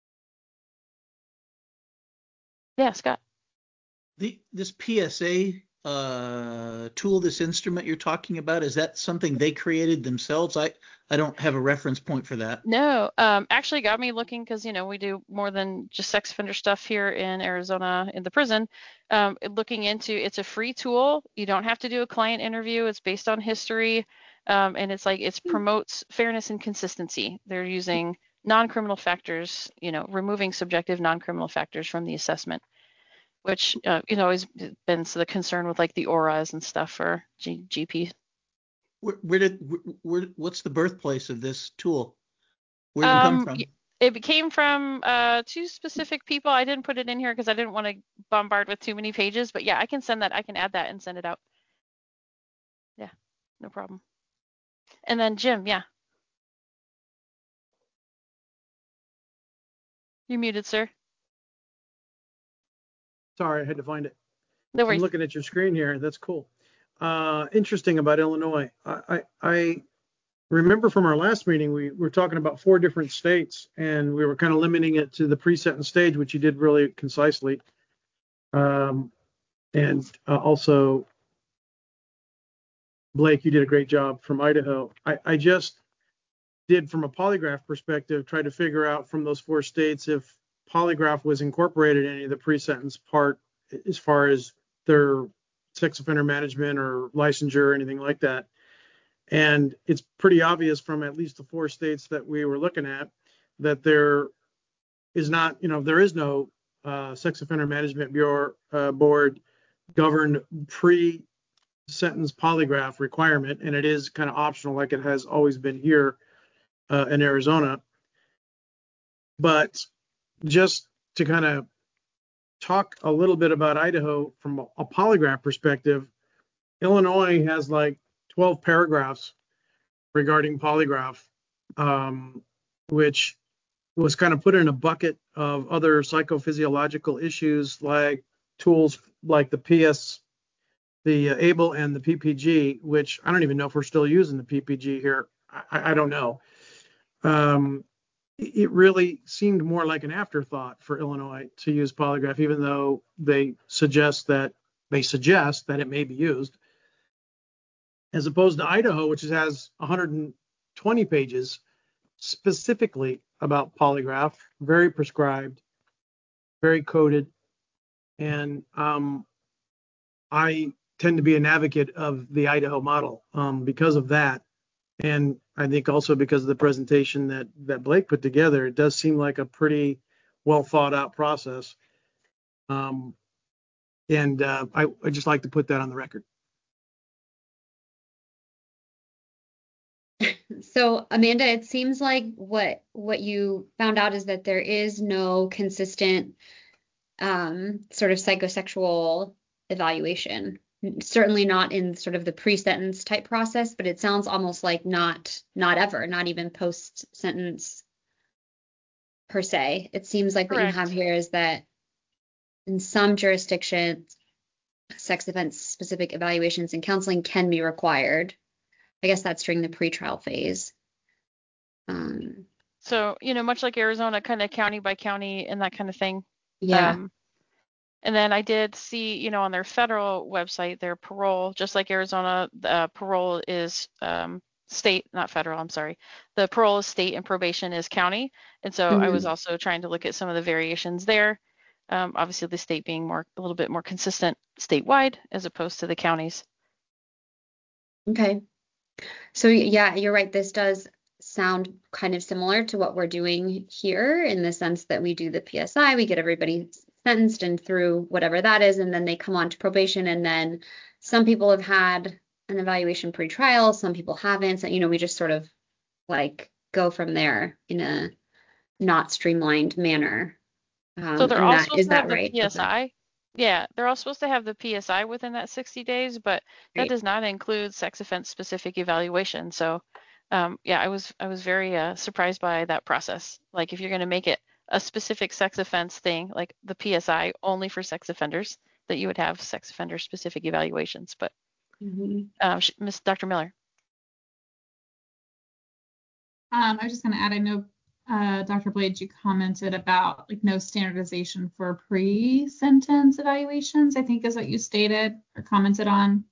Yeah, Scott. The this P S A uh, tool, this instrument you're talking about, is that something they created themselves? I I don't have a reference point for that. No, um, actually got me looking because, you know, we do more than just sex offender stuff here in Arizona in the prison. Um, looking into, it's a free tool. You don't have to do a client interview. It's based on history. Um, and it's like, it promotes fairness and consistency. They're using non-criminal factors, you know, removing subjective non-criminal factors from the assessment, which, uh, you know, has been the concern with like the O R As and stuff for G- GP. Where, where did where, where what's the birthplace of this tool? Where did it come Um, from? it came from uh, two specific people. I didn't put it in here because I didn't want to bombard with too many pages, but yeah, I can send that. I can add that and send it out. Yeah, no problem. And then Jim, yeah. You're muted, sir. Sorry, I had to find it. No I'm worries. looking at your screen here. That's cool. Uh, interesting about Illinois. I, I, I remember from our last meeting, we were talking about four different states, and we were kind of limiting it to the pre-sentence stage, which you did really concisely. Um, and uh, also, Blake, you did a great job from Idaho. I, I just did, from a polygraph perspective, try to figure out from those four states if polygraph was incorporated in any of the pre-sentence part as far as their sex offender management or licensure or anything like that. And it's pretty obvious from at least the four states that we were looking at that there is not, you know, there is no uh, sex offender management bureau uh, board governed pre-sentence polygraph requirement, and it is kind of optional, like it has always been here uh, in Arizona. But just to kind of talk a little bit about Idaho from a, a polygraph perspective, Illinois has like twelve paragraphs regarding polygraph, um, which was kind of put in a bucket of other psychophysiological issues like tools like the P S, the uh, ABLE and the P P G, which I don't even know if we're still using the P P G here. I, I don't know. Um, it really seemed more like an afterthought for Illinois to use polygraph, even though they suggest that they suggest that it may be used, as opposed to Idaho, which has one hundred twenty pages specifically about polygraph, very prescribed, very coded. And um, I tend to be an advocate of the Idaho model um, because of that. And I think also because of the presentation that, that Blake put together, it does seem like a pretty well thought out process. Um, and uh, I, I just like to put that on the record. So Amanda, it seems like what what you found out is that there is no consistent um, sort of psychosexual evaluation. Certainly not in sort of the pre-sentence type process, but it sounds almost like not not ever, not even post-sentence per se. It seems like Correct. what you have here is that in some jurisdictions, sex offense specific evaluations and counseling can be required. I guess that's during the pretrial phase. Um, So, you know, much like Arizona, kind of county by county and that kind of thing. yeah. Um, and then I did see, you know, on their federal website, their parole, just like Arizona, uh, parole is um, state, not federal, I'm sorry. The parole is state and probation is county. And so I was Mhm. also trying to look at some of the variations there. Um, obviously, the state being more a little bit more consistent statewide as opposed to the counties. Okay. So yeah, you're right. This does sound kind of similar to what we're doing here in the sense that we do the P S I, we get everybody sentenced and through whatever that is, and then they come on to probation. And then some people have had an evaluation pre-trial, some people haven't. So, you know, we just sort of like go from there in a not streamlined manner. Um, So they're and all that supposed is to have that the right? Okay. P S I. Yeah, they're all supposed to have the P S I within that sixty days, but that Great. does not include sex offense specific evaluation. So, um, yeah, I was I was very uh, surprised by that process. Like, if you're going to make it a specific sex offense thing, like the P S I only for sex offenders, that you would have sex offender specific evaluations. But Mhm. um, sh- Miss Doctor Miller. Um, I was just going to add, I know uh, Doctor Blades, you commented about like no standardization for pre-sentence evaluations, I think is what you stated or commented on.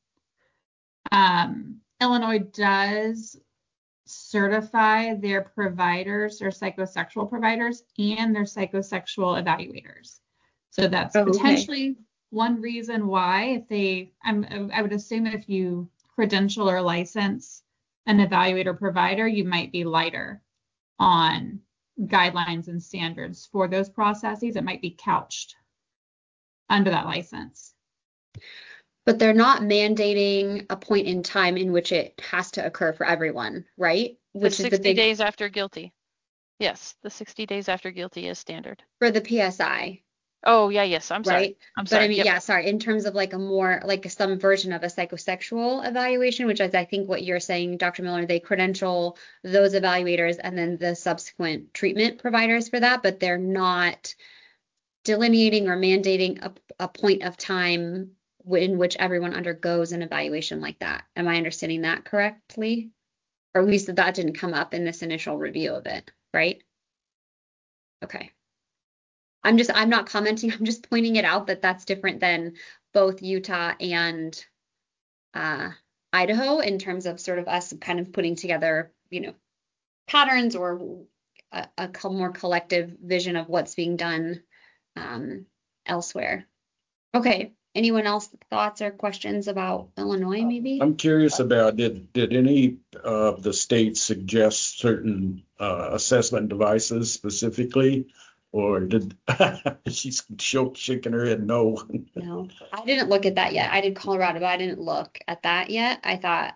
Um, Illinois does certify their providers, their psychosexual providers, and their psychosexual evaluators. So that's Oh, okay. potentially one reason why, if they, I'm, I would assume if you credential or license an evaluator provider, you might be lighter on guidelines and standards for those processes. It might be couched under that license. But they're not mandating a point in time in which it has to occur for everyone, right? The Which is the sixty big days after guilty. Yes, the sixty days after guilty is standard. for the P S I, Oh, yeah, yes, I'm sorry. right? I'm But I sorry. mean, Yep. yeah, sorry, in terms of like a more like some version of a psychosexual evaluation, which is I think what you're saying, Doctor Miller, they credential those evaluators and then the subsequent treatment providers for that, but they're not delineating or mandating a, a point of time in which everyone undergoes an evaluation like that. Am I understanding that correctly? Or at least that that didn't come up in this initial review of it, right? Okay. I'm just, I'm not commenting, I'm just pointing it out that that's different than both Utah and uh, Idaho in terms of sort of us kind of putting together, you know, patterns or a, a co- more collective vision of what's being done um, elsewhere. Okay. Anyone else thoughts or questions about Illinois, maybe? I'm curious about, did, did any of the states suggest certain uh, assessment devices specifically? Or did, she's shook, shaking her head no. No, I didn't look at that yet. I did Colorado, but I didn't look at that yet. I thought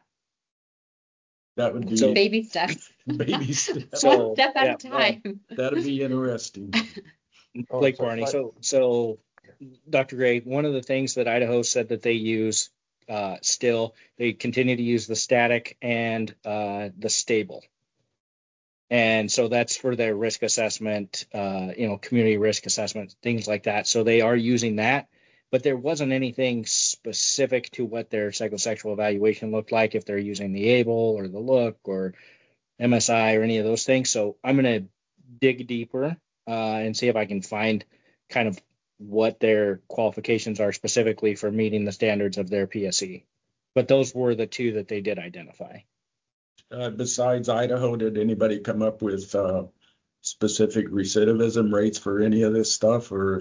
That would be So- baby steps, baby steps. So, one step at yeah, a time. That'd be interesting. Oh, Blake so Barney. I- So, so Doctor Gray, one of the things that Idaho said that they use uh, still, they continue to use the static and uh, the stable. And so that's for their risk assessment, uh, you know, community risk assessment, things like that. So they are using that, but there wasn't anything specific to what their psychosexual evaluation looked like, if they're using the ABLE or the Look or M S I or any of those things. So I'm going to dig deeper uh, and see if I can find kind of what their qualifications are specifically for meeting the standards of their P S E. But those were the two that they did identify. Uh, besides Idaho, did anybody come up with uh, specific recidivism rates for any of this stuff, or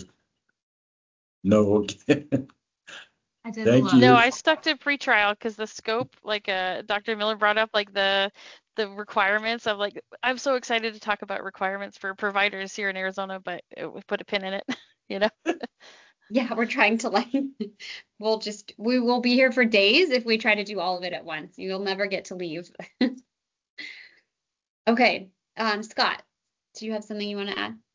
no? I did Thank look. you. No, I stuck to pretrial because the scope, like uh, Doctor Miller brought up, like the the requirements of like, I'm so excited to talk about requirements for providers here in Arizona, but it, we put a pin in it, you know. Yeah, we're trying to like, we'll just, we will be here for days if we try to do all of it at once. You'll never get to leave. Okay, um, Scott, do you have something you want to add?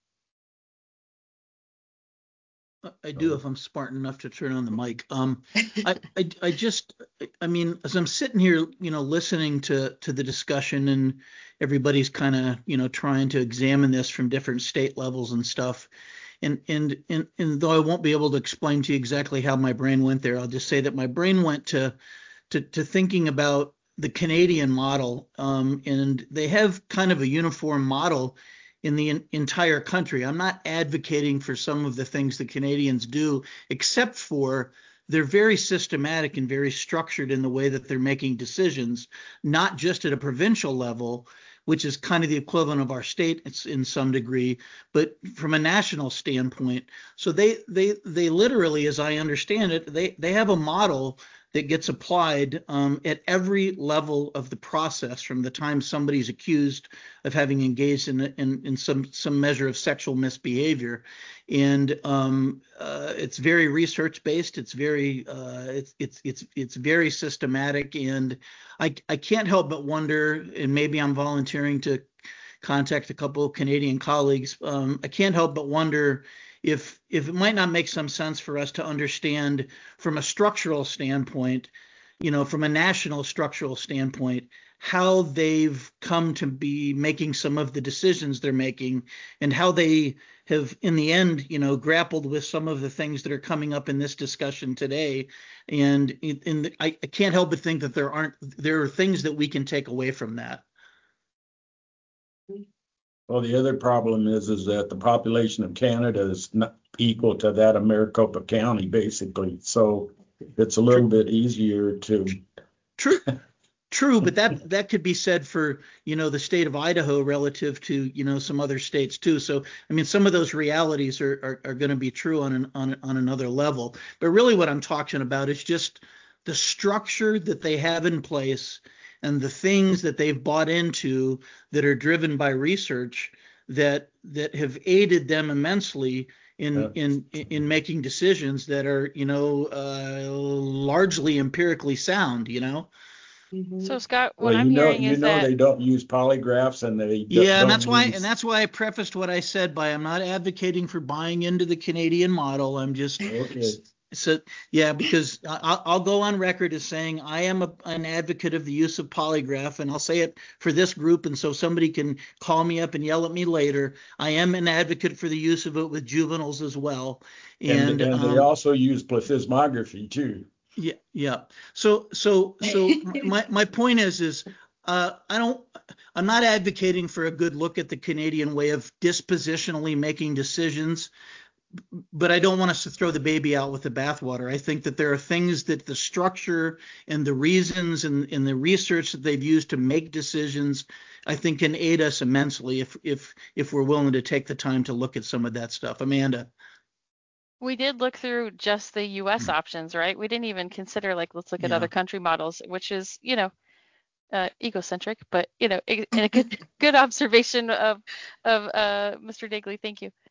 I do if I'm smart enough to turn on the mic. Um, I, I, I just, I mean, as I'm sitting here, you know, listening to to the discussion and everybody's kind of, you know, trying to examine this from different state levels and stuff. And, and and and though I won't be able to explain to you exactly how my brain went there, I'll just say that my brain went to to, to thinking about the Canadian model, um, and they have kind of a uniform model in the in, entire country. I'm not advocating for some of the things the Canadians do, except for they're very systematic and very structured in the way that they're making decisions, not just at a provincial level, which is kind of the equivalent of our state in some degree, but from a national standpoint. So they they they literally, as I understand it, they they have a model that gets applied um, at every level of the process, from the time somebody's accused of having engaged in in, in some some measure of sexual misbehavior. And um, uh, it's very research based. It's very uh, it's it's it's it's very systematic. And I I can't help but wonder, and maybe I'm volunteering to contact a couple of Canadian colleagues. Um, I can't help but wonder if if it might not make some sense for us to understand from a structural standpoint, you know, from a national structural standpoint, how they've come to be making some of the decisions they're making, and how they have, in the end, you know, grappled with some of the things that are coming up in this discussion today. And in, in the, I, I can't help but think that there aren't there are things that we can take away from that. Well, the other problem is, is that the population of Canada is not equal to that of Maricopa County, basically. So it's a little bit easier to. True, true, but that that could be said for, you know, the state of Idaho relative to, you know, some other states too. So I mean, some of those realities are are, are going to be true on an on on another level. But really, what I'm talking about is just the structure that they have in place, and the things that they've bought into that are driven by research that that have aided them immensely in Yeah. in in making decisions that are, you know, uh, largely empirically sound, you know. Mhm. So Scott, what Well, I'm you know, hearing you is know, that they don't use polygraphs, and they do- Yeah, and don't that's why use. and that's why I prefaced what I said by, I'm not advocating for buying into the Canadian model. I'm just Okay. So yeah, because I, I'll go on record as saying I am a, an advocate of the use of polygraph, and I'll say it for this group, and so somebody can call me up and yell at me later. I am an advocate for the use of it with juveniles as well, And and, and they um, also use plethysmography too. yeah, yeah. So so so my my point is is uh, I don't I'm not advocating for a good look at the Canadian way of dispositionally making decisions, but I don't want us to throw the baby out with the bathwater. I think that there are things that the structure and the reasons and, and the research that they've used to make decisions, I think, can aid us immensely if if if we're willing to take the time to look at some of that stuff. Amanda. we did look through just the U S options, right? We didn't even consider, like, let's look at Yeah. other country models, which is, you know, uh, egocentric, but, you know, a, a good good observation of of uh, Mister Dagley. Thank you.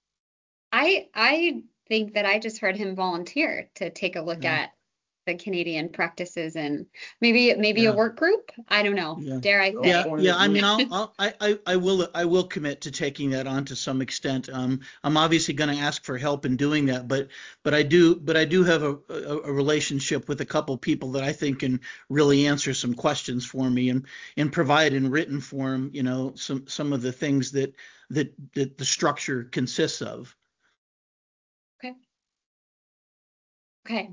I I think that I just heard him volunteer to take a look Yeah. at the Canadian practices, and maybe maybe Yeah. a work group. I don't know. Yeah. Dare I Go say? Yeah, for yeah. it, I mean, yeah. I'll, I'll I, I, I will, I will commit to taking that on to some extent. Um, I'm obviously going to ask for help in doing that, but, but I do, but I do have a, a, a relationship with a couple people that I think can really answer some questions for me, and and provide in written form, you know, some some of the things that that that the structure consists of. Okay. Okay.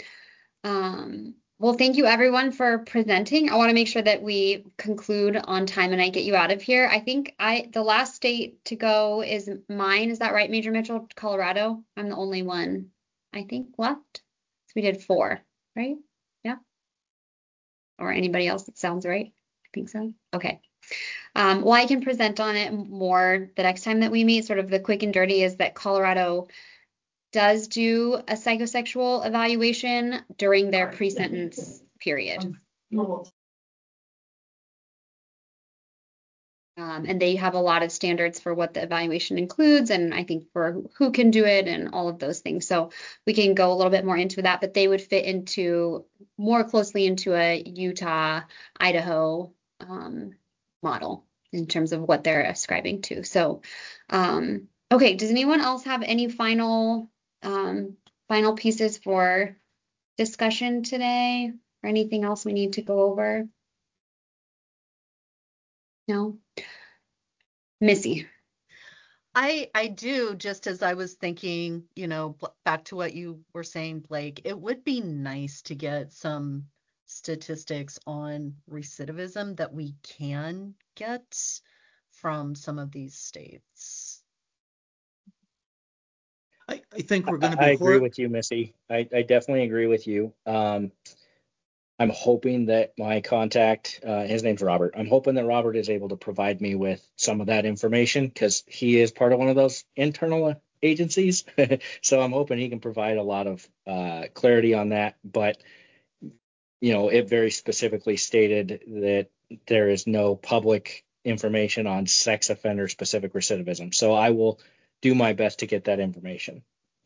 Um, well, thank you everyone for presenting. I want to make sure that we conclude on time and I get you out of here. I think I the last state to go is mine. Is that right, Major Mitchell? Colorado. I'm the only one, I think, left. So we did four, right? Yeah. Or anybody else that sounds right? I think so. Okay. Um, well, I can present on it more the next time that we meet. Sort of the quick and dirty is that Colorado does do a psychosexual evaluation during their pre-sentence period. Um, and they have a lot of standards for what the evaluation includes, and I think for who can do it and all of those things. So we can go a little bit more into that, but they would fit into more closely into a Utah, Idaho um, model in terms of what they're ascribing to. So, um, okay, does anyone else have any final um, final pieces for discussion today, or anything else we need to go over? No? Missy. I I do, just as I was thinking, you know, bl- back to what you were saying, Blake, it would be nice to get some statistics on recidivism that we can get from some of these states. I, I think we're going to I be agree hor- with you, Missy. I, I definitely agree with you. Um, I'm hoping that my contact, uh, his name's Robert. I'm hoping that Robert is able to provide me with some of that information, because he is part of one of those internal agencies. So I'm hoping he can provide a lot of uh, clarity on that. But you know, it very specifically stated that there is no public information on sex offender specific recidivism. So I will do my best to get that information.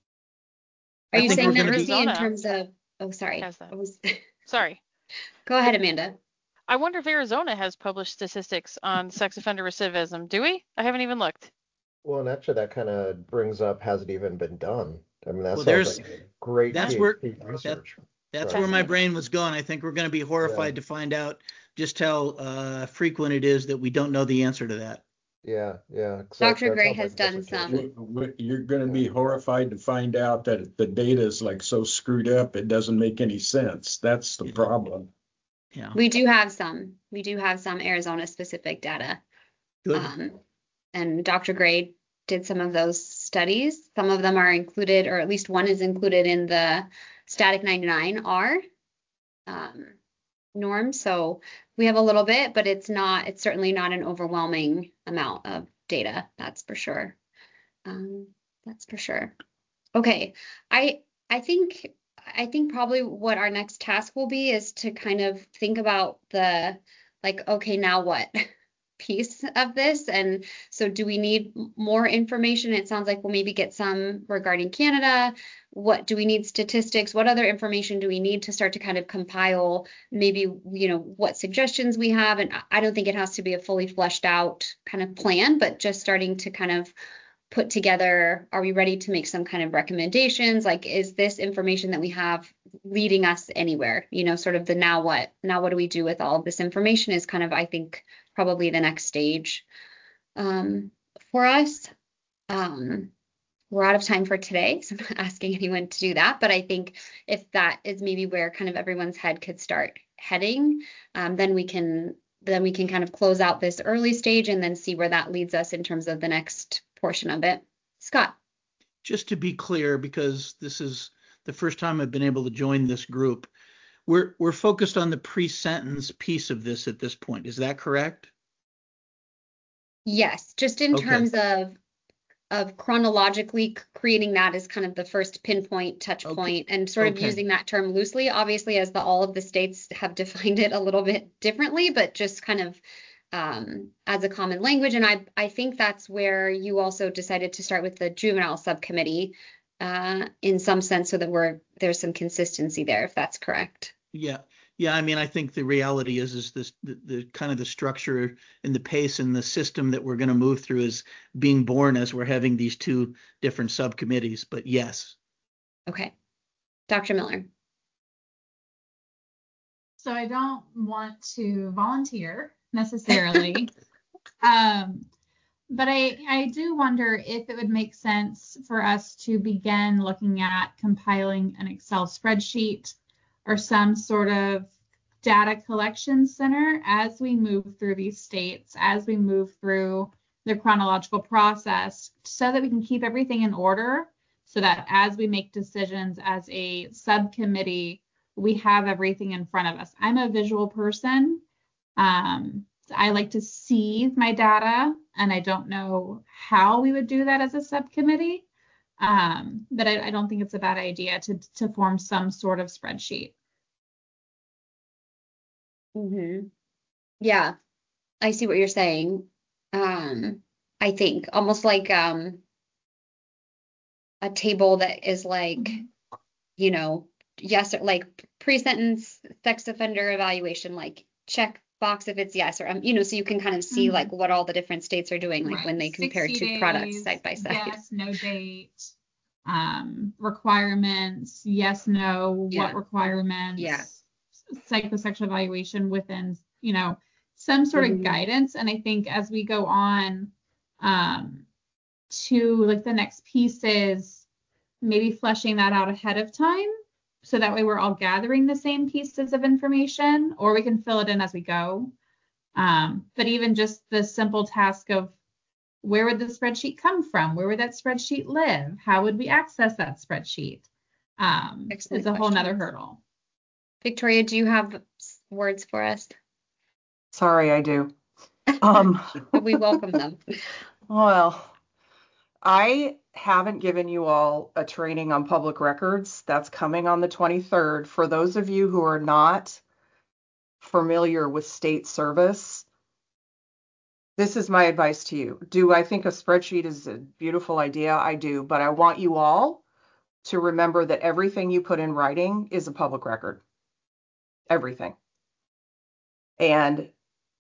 Are I you think saying we're that, gonna be- Rusty, in Arizona terms of, oh, sorry. has that. I was, Sorry. go ahead, Amanda. I wonder if Arizona has published statistics on sex offender recidivism. Do we? I haven't even looked. Well, and actually that kind of brings up, has it even been done? I mean, that Well, sounds there's- like great that's P- where- P research. That's Right. where my brain was going. I think we're going to be horrified Yeah. to find out just how uh, frequent it is that we don't know the answer to that. Yeah, yeah. 'cause that- Doctor that Gray sounds has like done dissertation. some. What- what- You're going to be horrified to find out that the data is like so screwed up, it doesn't make any sense. That's the Yeah. problem. Yeah. We do have some. We do have some Arizona specific data. Good. Um, and Doctor Gray did some of those studies. Some of them are included, or at least one is included in the Static ninety-nine R um, norm. So we have a little bit, but it's not, it's certainly not an overwhelming amount of data. That's for sure. Um, that's for sure. Okay. I, I think, I think probably what our next task will be is to kind of think about the, like, okay, now what piece of this. And so do we need m- more information? It sounds like we'll maybe get some regarding Canada. What do we need statistics? What other information do we need to start to kind of compile maybe, you know, what suggestions we have? And I- I don't think it has to be a fully fleshed out kind of plan, but just starting to kind of put together, are we ready to make some kind of recommendations? Like, is this information that we have leading us anywhere? You know, sort of the now what? Now what do we do with all of this information is kind of, I think, probably the next stage um, for us. Um, we're out of time for today, so I'm not asking anyone to do that, but I think if that is maybe where kind of everyone's head could start heading, um, then we can then we can kind of close out this early stage and then see where that leads us in terms of the next portion of it. Scott. Just to be clear, because this is the first time I've been able to join this group, we're we're focused on the pre-sentence piece of this at this point. Is that correct? Yes, just in Okay. terms of of chronologically c- creating that as kind of the first pinpoint touch Okay. point and sort of Okay. using that term loosely, obviously, as the all of the states have defined it a little bit differently, but just kind of um, as a common language. And I I think that's where you also decided to start with the juvenile subcommittee uh, in some sense, so that we're there's some consistency there, if that's correct. Yeah. Yeah. I mean, I think the reality is, is this the, the kind of the structure and the pace and the system that we're going to move through is being born as we're having these two different subcommittees. But yes. Okay. Doctor Miller. So I don't want to volunteer necessarily. um, but I, I do wonder if it would make sense for us to begin looking at compiling an Excel spreadsheet or some sort of data collection center as we move through these states, as we move through the chronological process, so that we can keep everything in order, so that as we make decisions as a subcommittee, we have everything in front of us. I'm a visual person. Um, I like to see my data, and I don't know how we would do that as a subcommittee. Um, but I, I don't think it's a bad idea to, to form some sort of spreadsheet. Mm-hmm. Yeah, I see what you're saying. Um, I think almost like um, a table that is like, Mm-hmm. you know, yes, or like pre-sentence sex offender evaluation, like check box if it's yes, or um, you know, so you can kind of see Mhm. like what all the different states are doing, like Right. when they compare sixty two products days, side by side. yes, no date, um, requirements, yes, no, Yeah. what requirements, Yeah. psychosexual evaluation within, you know, some sort Mhm. of guidance. And I think as we go on um, to like the next pieces, maybe fleshing that out ahead of time, so that way we're all gathering the same pieces of information, or we can fill it in as we go. Um, but even just the simple task of, where would the spreadsheet come from? Where would that spreadsheet live? How would we access that spreadsheet? Um, Excellent is a whole nother questions. hurdle. Victoria, do you have s- words for us? Sorry, I do. Um, We welcome them. well, I haven't given you all a training on public records. That's coming on the twenty-third. For those of you who are not familiar with state service, this is my advice to you. Do I think a spreadsheet is a beautiful idea? I do, but I want you all to remember that everything you put in writing is a public record. Everything. And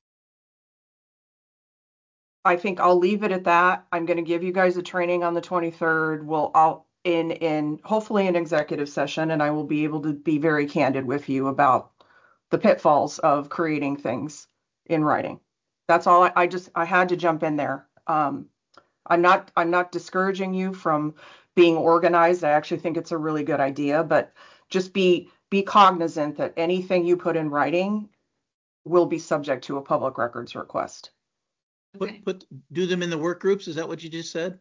I think I'll leave it at that. I'm going to give you guys a training on the twenty-third. We'll all in in hopefully an executive session, and I will be able to be very candid with you about the pitfalls of creating things in writing. That's all. I, I just I had to jump in there. Um, I'm not I'm not discouraging you from being organized. I actually think it's a really good idea, but just be be cognizant that anything you put in writing will be subject to a public records request. Put, put, do them in the work groups. Is that what you just said?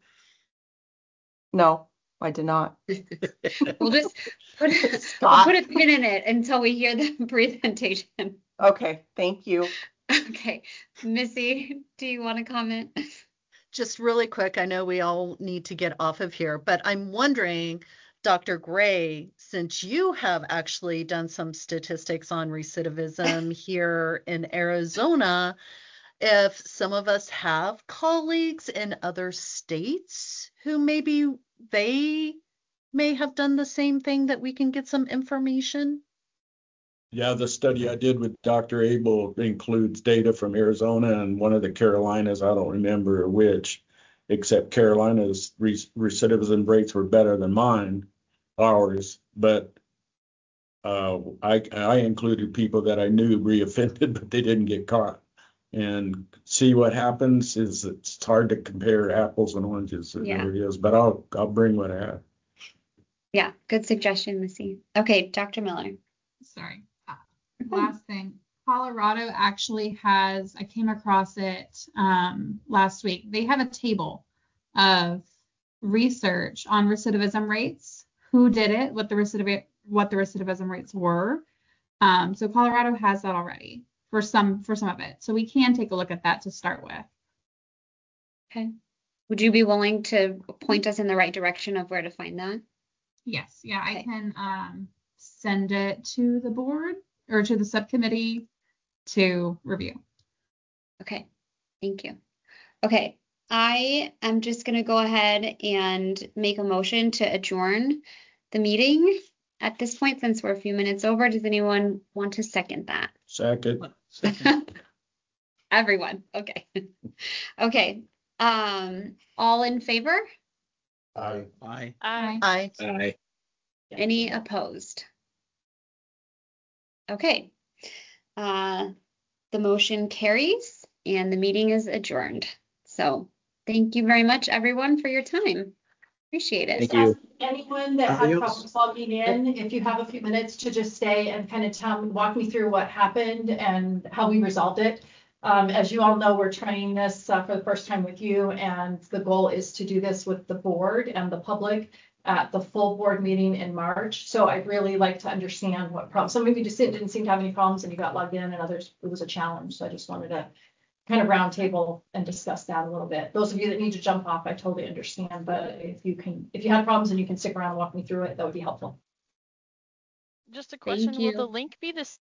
No, I did not. We'll just put, we'll put a pin in it until we hear the presentation. Okay, thank you. Okay, Missy, do you want to comment? Just really quick, I know we all need to get off of here, but I'm wondering, Doctor Gray, since you have actually done some statistics on recidivism here in Arizona, if some of us have colleagues in other states who maybe they may have done the same thing, that we can get some information. Yeah, the study I did with Doctor Abel includes data from Arizona and one of the Carolinas. I don't remember which, except Carolina's re- recidivism rates were better than mine, ours. But uh, I, I included people that I knew reoffended, but they didn't get caught. And see what happens is it's hard to compare apples and oranges. It Yeah. really is. But I'll I'll bring what I have. Yeah, good suggestion, Missy. Okay, Doctor Miller. Sorry. Uh, last thing. Colorado actually has, I came across it um, last week. They have a table of research on recidivism rates, who did it, what the recidiv- what the recidivism rates were. Um, so Colorado has that already for some for some of it. So we can take a look at that to start with. Okay. Would you be willing to point us in the right direction of where to find that? Yes, yeah, Okay. I can um, send it to the board or to the subcommittee to review. Okay, thank you. Okay, I am just going to go ahead and make a motion to adjourn the meeting at this point, since we're a few minutes over. Does anyone want to second that? Second. Second. Everyone, okay. Okay, um, all in favor? I Aye. I I Aye. Any opposed? Okay, uh, the motion carries and the meeting is adjourned. So thank you very much, everyone, for your time. Appreciate it. Thank you. Ask anyone that had Adios. problems logging in, if you have a few minutes to just stay and kind of tell me, walk me through what happened and how we resolved it. Um, as you all know, we're trying this uh, for the first time with you, and the goal is to do this with the board and the public at the full board meeting in March. So I'd really like to understand what problems. Some of you just didn't seem to have any problems and you got logged in, and others it was a challenge. So I just wanted to kind of roundtable and discuss that a little bit. Those of you that need to jump off, I totally understand. But if you can, if you have problems and you can stick around and walk me through it, that would be helpful. just a question, will the you. link be the